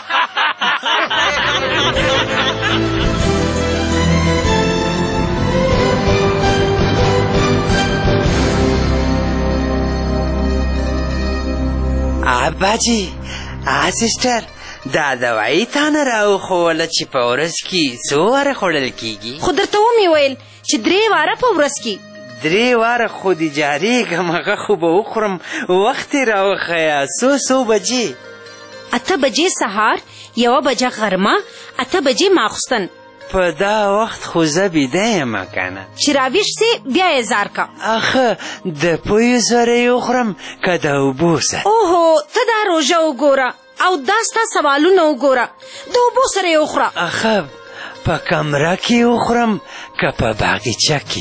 اباجي سسټر دا دوايي تا نه راوښوله چې په ورځ کې څو واره خوړل کېږي؟ خو درته ومې ویل چې 3 واره په ورځ کې. 3 واره خو دې جارېږم، هغه خو به وخورم. وخت یې راوښیه، څو بجې؟ 8 بجې سهار، 1 بجه غرمه، 8 بجې ماخوستن. په دا وخت خو زه بیده یم کنه. چې راویښ سې بیا یې زار کا. اخه د پویو سره یې وخورم که د اوبو سره؟ اوهو ته دا روژه وګوره او دا ستا سوالونه وګوره، د اوبو سره یې وخوره. اخه په کمره کې وخورم که په باغچه کې؟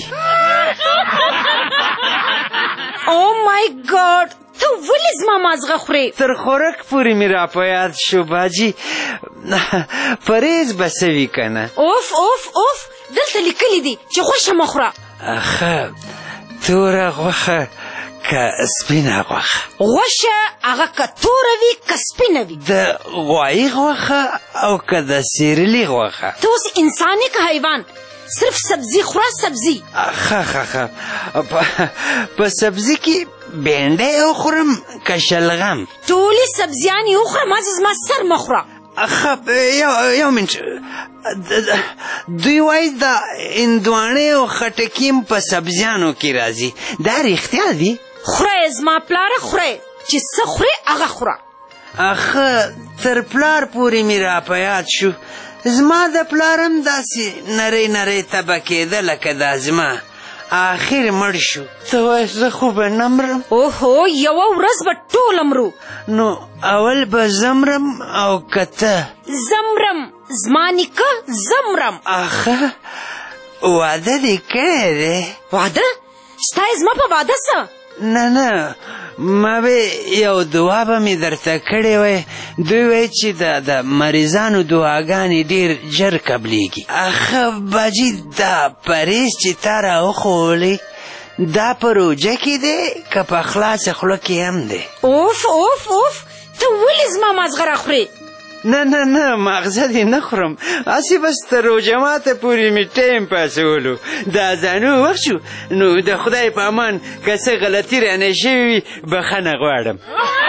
او مای ګاډ، ته ولې زما مازغه خورې؟ تر خوراک پورې مې را په یاد شو باجي، پرهیز به څه وي که نه؟ اوف اوف اوف، دلته لیکلي دي چې غوښه مه خوره. اخه توره غوښه که سپینه غوښه؟ غوښه هغه که توره وي که سپینه وي. د غوایي غوښه او که د سیرلي غوښه؟ ته اوس انسان یې که حیوان؟ صرف سبزي خوره، سبزي. ښه په سبزي کې بینډۍ وخورم که شلغم؟ ټولې سبزیانې وخوره، مازې زما سر مه خوره. یو منټ، دوی وایي دا هندواڼې او خټکي په سبزیانو کې راځي، دا رښتیا دي؟ خوره یې زما پلاره، خوره یې، چې څه خورې هغه خوره. اخه تر پلار پورې مې را په یاد شو، زما د پلارم داسې نری نری تبه کېده لکه دا زما، آخر مړ شو. ته وایې زه خو به نه مرم؟ اوهو یوه ورځ به ټول مرو. نو اول به زمرم او که ته؟ زمرم، زما نیکه زمرم. اخه واده دې کړی دی؟ واده؟ ستا یې زما په واده څه؟ نه ما به یو دعا به مې درته کړې وی، دوی وایي چې د مریضانو دعاګانې ډېر ژر قبلیږي. اخه باجي دا پرهیز چې تا راوښولې دا په روژه کې دی که په خلاصه خوله کې هم دی؟ اوف اوف اوف، ته ولې زما مازغه راخورې؟ نه ماغزه دې نه خورم، هسې بس تر روژه ماته پورې مې ټایم پاسولو، د اذانو وخت شو، نو د خدای په امان که څه غلطي رانه شوې وي بخښنه غواړم.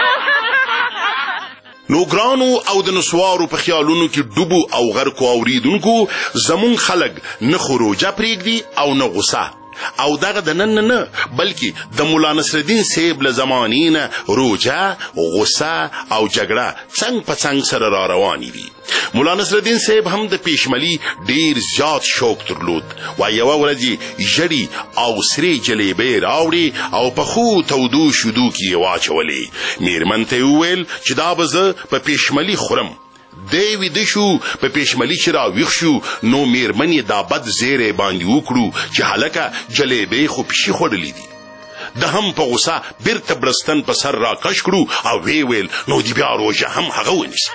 نو ګرانو او د نسوارو په خیالونو کې ډوبو او غرقو اوریدونکو، زمون خلک نه خو روژه پرېږدي او نه غوسه، او دغه د نن نه بلکې د مولا نصرالدین صاحب له زمانې نه روژه، غوسه او جګړه څنګ په څنګ سره را روانې دي. مولا نصرالدین صاحب هم د پیشملي ډیر زیات شوق درلود، و یوه ورځ یې ژړې او سرې جلیبۍ راوړې او په ښو تودو شیدو کې یې واچولې. میرمن ته یې وویل چې دا به زه په پیشملي خورم. دی ویده شو، په پیشملي چې راویښ شو نو میرمن یې دا بد زیری باندې وکړو چې هلکه جلیبۍ خو پشي خوړلې دي. د هم په غوسه بیرته بړستن په سر را کش کړو او وی ویل نو دی بیا روژه هم هغه ونیسي.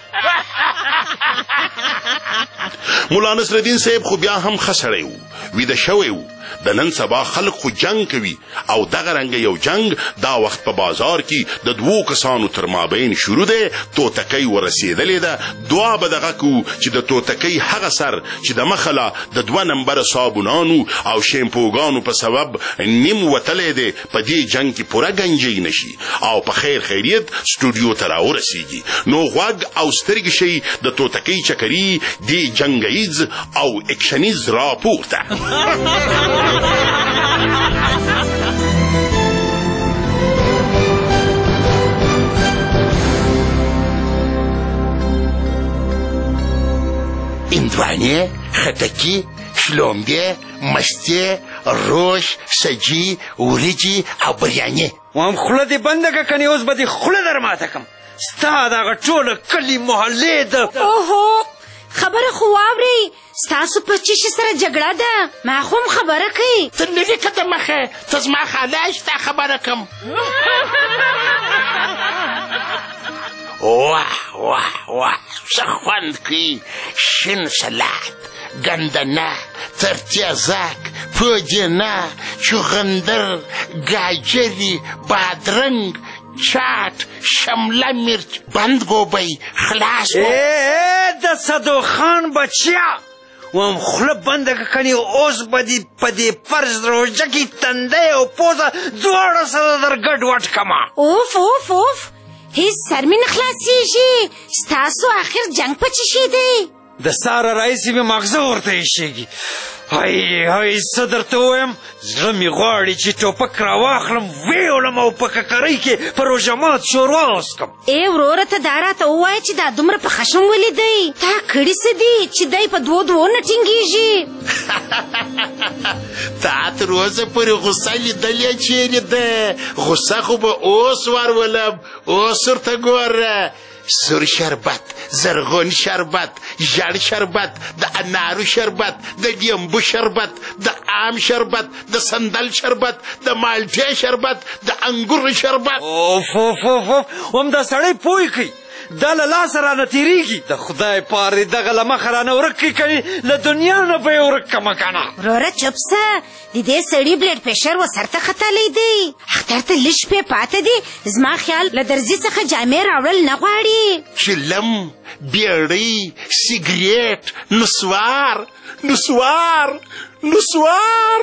مولا نصرالدین صاحب خو بیا هم ښه سړی و، ویده شوی و، د نن سبا خلک خو جنگ کوي او دغه رنګه یو جنگ دا وخت په بازار کې د دوو کسانو تر مابین شروع دی. توتکۍ ورسېدلې ده. دعا به دغه کو چې د توتکۍ هغه سر چې د مخله د 2 نمبره صابونانو او شیمپوګانو په سبب نیم وتلی دی په دې جنگ کې پوره گنجی نشي او په خیر خیریت سټوډیو ته راورسېږي. نو غوږ او سترګې شي د توتکۍ چکري دې جنګیز او اکشنیز راپورته. اندوانه، خټکی، شلومبې، مستې، روش، سجی، وریجې او بریاني. وام خوله دې بنده که کنې اوس به دې خوله در ماته کم. ستا دغه ټوله کلي محلې ده. اوهو خبره خو واورئ، ستاسو په چیشي سره جګړه ده. ما خو هم خبره کوي. ته نه لیکه د مخه، ته زما خاله ستا خبره کم. واه واه واه څه خوند کوي. شین سلاد، ګندنه، ترتیزک، پودینه، چغندر، گاجری، بادرنگ، چاٹ، شمله مرچ، بند گوبی، خلاص. د صدو خان بچیا وام خوله بنده که کنی اوس به دې په دې فرض روژه کې تنده او پوزه دواړه سره در ګډ وډ کما. اوف اوف اوف هیڅ سر مې نه خلاصېږي. ستاسو آخر جنګ په څه شي دی؟ د ساره رئیسې مې ماغزه ورته ایښېږي. هی هی څه درته ووایم، زړه مې غواړي چې ټوپک راواخلم ویې ولم او په ککرۍ کې په روژه مات شوروا وڅکم. ای وروره ته دا راته ووایه چې دا دومره په خشم ولیدی. تا کړي څه دي چې دی په 2 نه ټینګېږي؟ تا تر اوسه پورې غوسه لیدلې چیرې ده؟ غوسه خو به اوس ورولم. اوس ورته ګوره، سور شربت، زرغون شربت، ژړ شربت، د انارو شربت، د لیمبو شربت، د آم شربت، د سندل شربت، د مالټې شربت، د انګور شربت. اوف اوف اوف اوف هم دا سړی پوه کوي. دا له لاسه رانه تېرېږي. د خدای پاره دغه له مخه رانه ورک کړي کنې له دنیا نه به یې ورک کړمه که نه. وروره چپ شه. د دې سړي بلډ پرېشر ورسرته ختلی دی. اختر ته لږ شپې پاته دي. زما خیال له درزي څخه جامې راوړل نه غواړي. چلم، بیړۍ، سیګریټ، نسوار نسوار نسوار.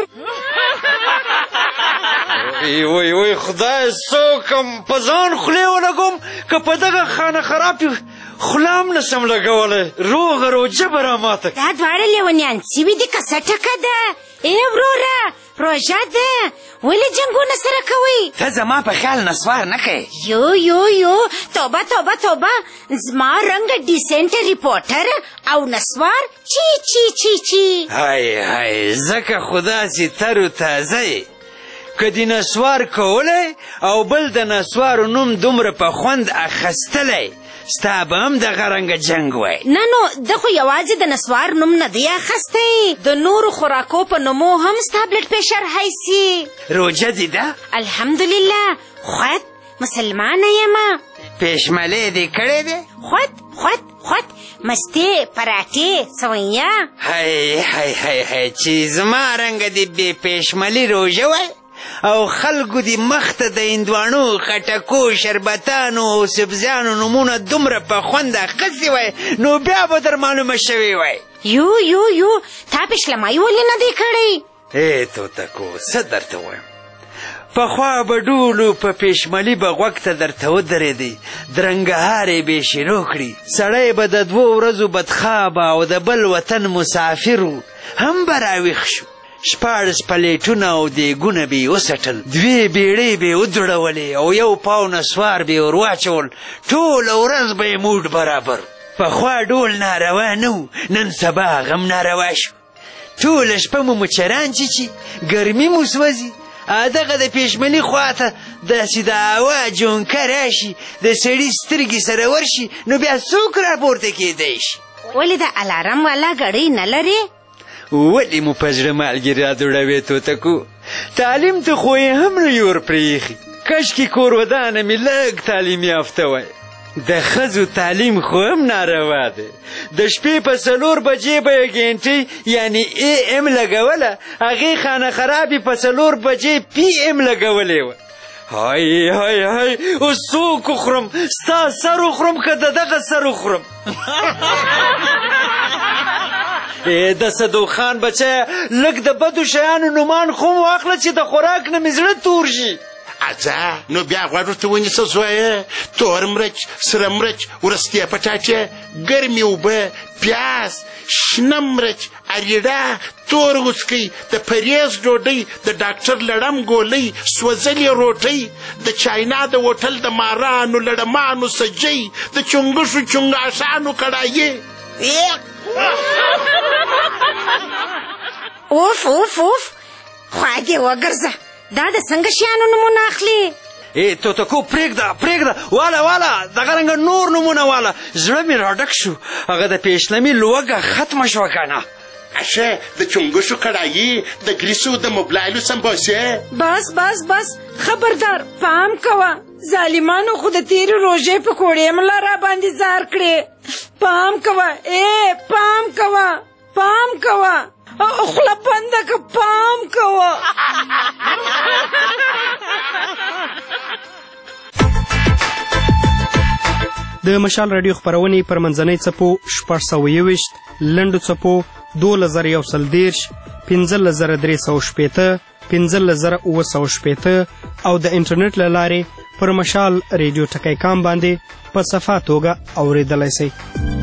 وای وای خدای څوکم په ځان خولې ولګوم که په دغه خانه خراب خوله هم نشم لګولی. روغه روژه به راماته. دا دواړه لیونیان سوي دي که څه ټکه ده؟ ای وروره روژه ده، ولې جنګونه سره کوئ؟ ته زما په خیال نسوار نه کوې؟ یو توبه توبه توبه. زما رنګ ډیسنټ ریپورټر او نسوار چی چی چی چی. هی ځکه خو داسې تر و تازه یې که دې نسوار کولی او بل د نسوارو نوم دومره په خوند اخیستلی ستا به هم دغه رنګه جنګ وای. نه نو ده خو یوازې د نسوار نوم نه دی اخیستی، د نورو خوراکو په نومو هم ستا بلډ پرېشر هایسي. روژه دې ده؟ الحمدلله. خود مسلمانه یمه. پېشملې دې کړې دی؟ خود مستې، پراټې، سویا. هی چې زما رنګه دې بې پېشملي روژه وای او خلکو دې مخ ته د هندواڼو، خټکو، شربتانو او سبزیانو نومونه دومره په خوند اخیستي وای نو بیا به در معلومه شوې وای. یو تا پېشلمایي ولې نه دی کړی؟ ای توتکو څه درته وایم، پخوا به ډولو په پېشملي به غوږ ته درته ودرېدی، درنګهارې به یې شروع کړي. سړی به د 2 ورځو بدخوابه او د بل وطن مسافر و، هم به راویښ شو. 14 پلیټونه او دیګونه به یې وسټل، 2 بیړۍ به یې ودړولې او 1 پاو نسوار به یې ور واچول. ټوله ورځ به یې موډ برابر. پخوا ډول ناروا نه و، نن سبا هغه هم ناروا شو. ټوله شپه مو مچران چیچي، ګرمي مو سوځي. دغه د پېشمني خواته داسې د هوا جونکه راشي، د سړي سترګې سره ورشي نو بیا څوک راپورته کېدی شي. ولې د الارم والا ګړۍ نه لرې؟ ولې مو په زړه مالګې رادوړوې توتکو؟ تعلیم ته خو یې هم نه یې ور پرېښي. کشکې کور ودانه مې لږ تعلیم یافته وای. د ښځو تعلیم خو هم ناروا دی. د شپې په 4 بجې به یې ګینټۍ یعنی AM لګوله، هغې خانه خرابې په 4 بجې PM لګولې وه. های های های اوس څوک وخورم؟ ستا سر وخورم که د دغه سر وخورم؟ د صدو خان بچیه لږ د بدو شیانو نومان خو م واخله چې د خوراک نه مې زړه تور شي. اځه نو بیا غوږ ورته ونیسه زویه. تور مرچ، سره مرچ، ورستې پټاټې، ګرمې اوبه، پیاز، شنه مرچ، اریړه، تور وڅکۍ، د پریز ډوډۍ، د ډاکټر لړم ګولۍ، سوځلې روټۍ، د چاینا د هوټل د مارانو لړمانو سجۍ، د چنګښو چنګاشانو کړایې. اوف اوف اوف خواږې وګرځه، دا د څنګه شیانو نمونه اخلي؟ توتکو پرېږده واله واله دغه رنګه نور نمونه واله. زړه مې راډک شو، هغه د پیشلمي لوږه ختمه شوه که نه؟ اشه د چنګښو کړایي، د ګریسو د موبلایلو سمبوسې. بس بس بس خبردار پام کوه، ظالمانو خو د تېرې روژې پکوړې ملا را باندې زار کړې. پام کوه پام کوه پام کوه، خوله بنده که پام کوه. د مشال راډیو خپرونې پر منځنۍ څپو 621 لنډو څپو 2130 15380 15780 او د انټرنیټ له لارې پر مشال ریډیو ټکی کام باندې په صفا توګه اورېدلی شئ.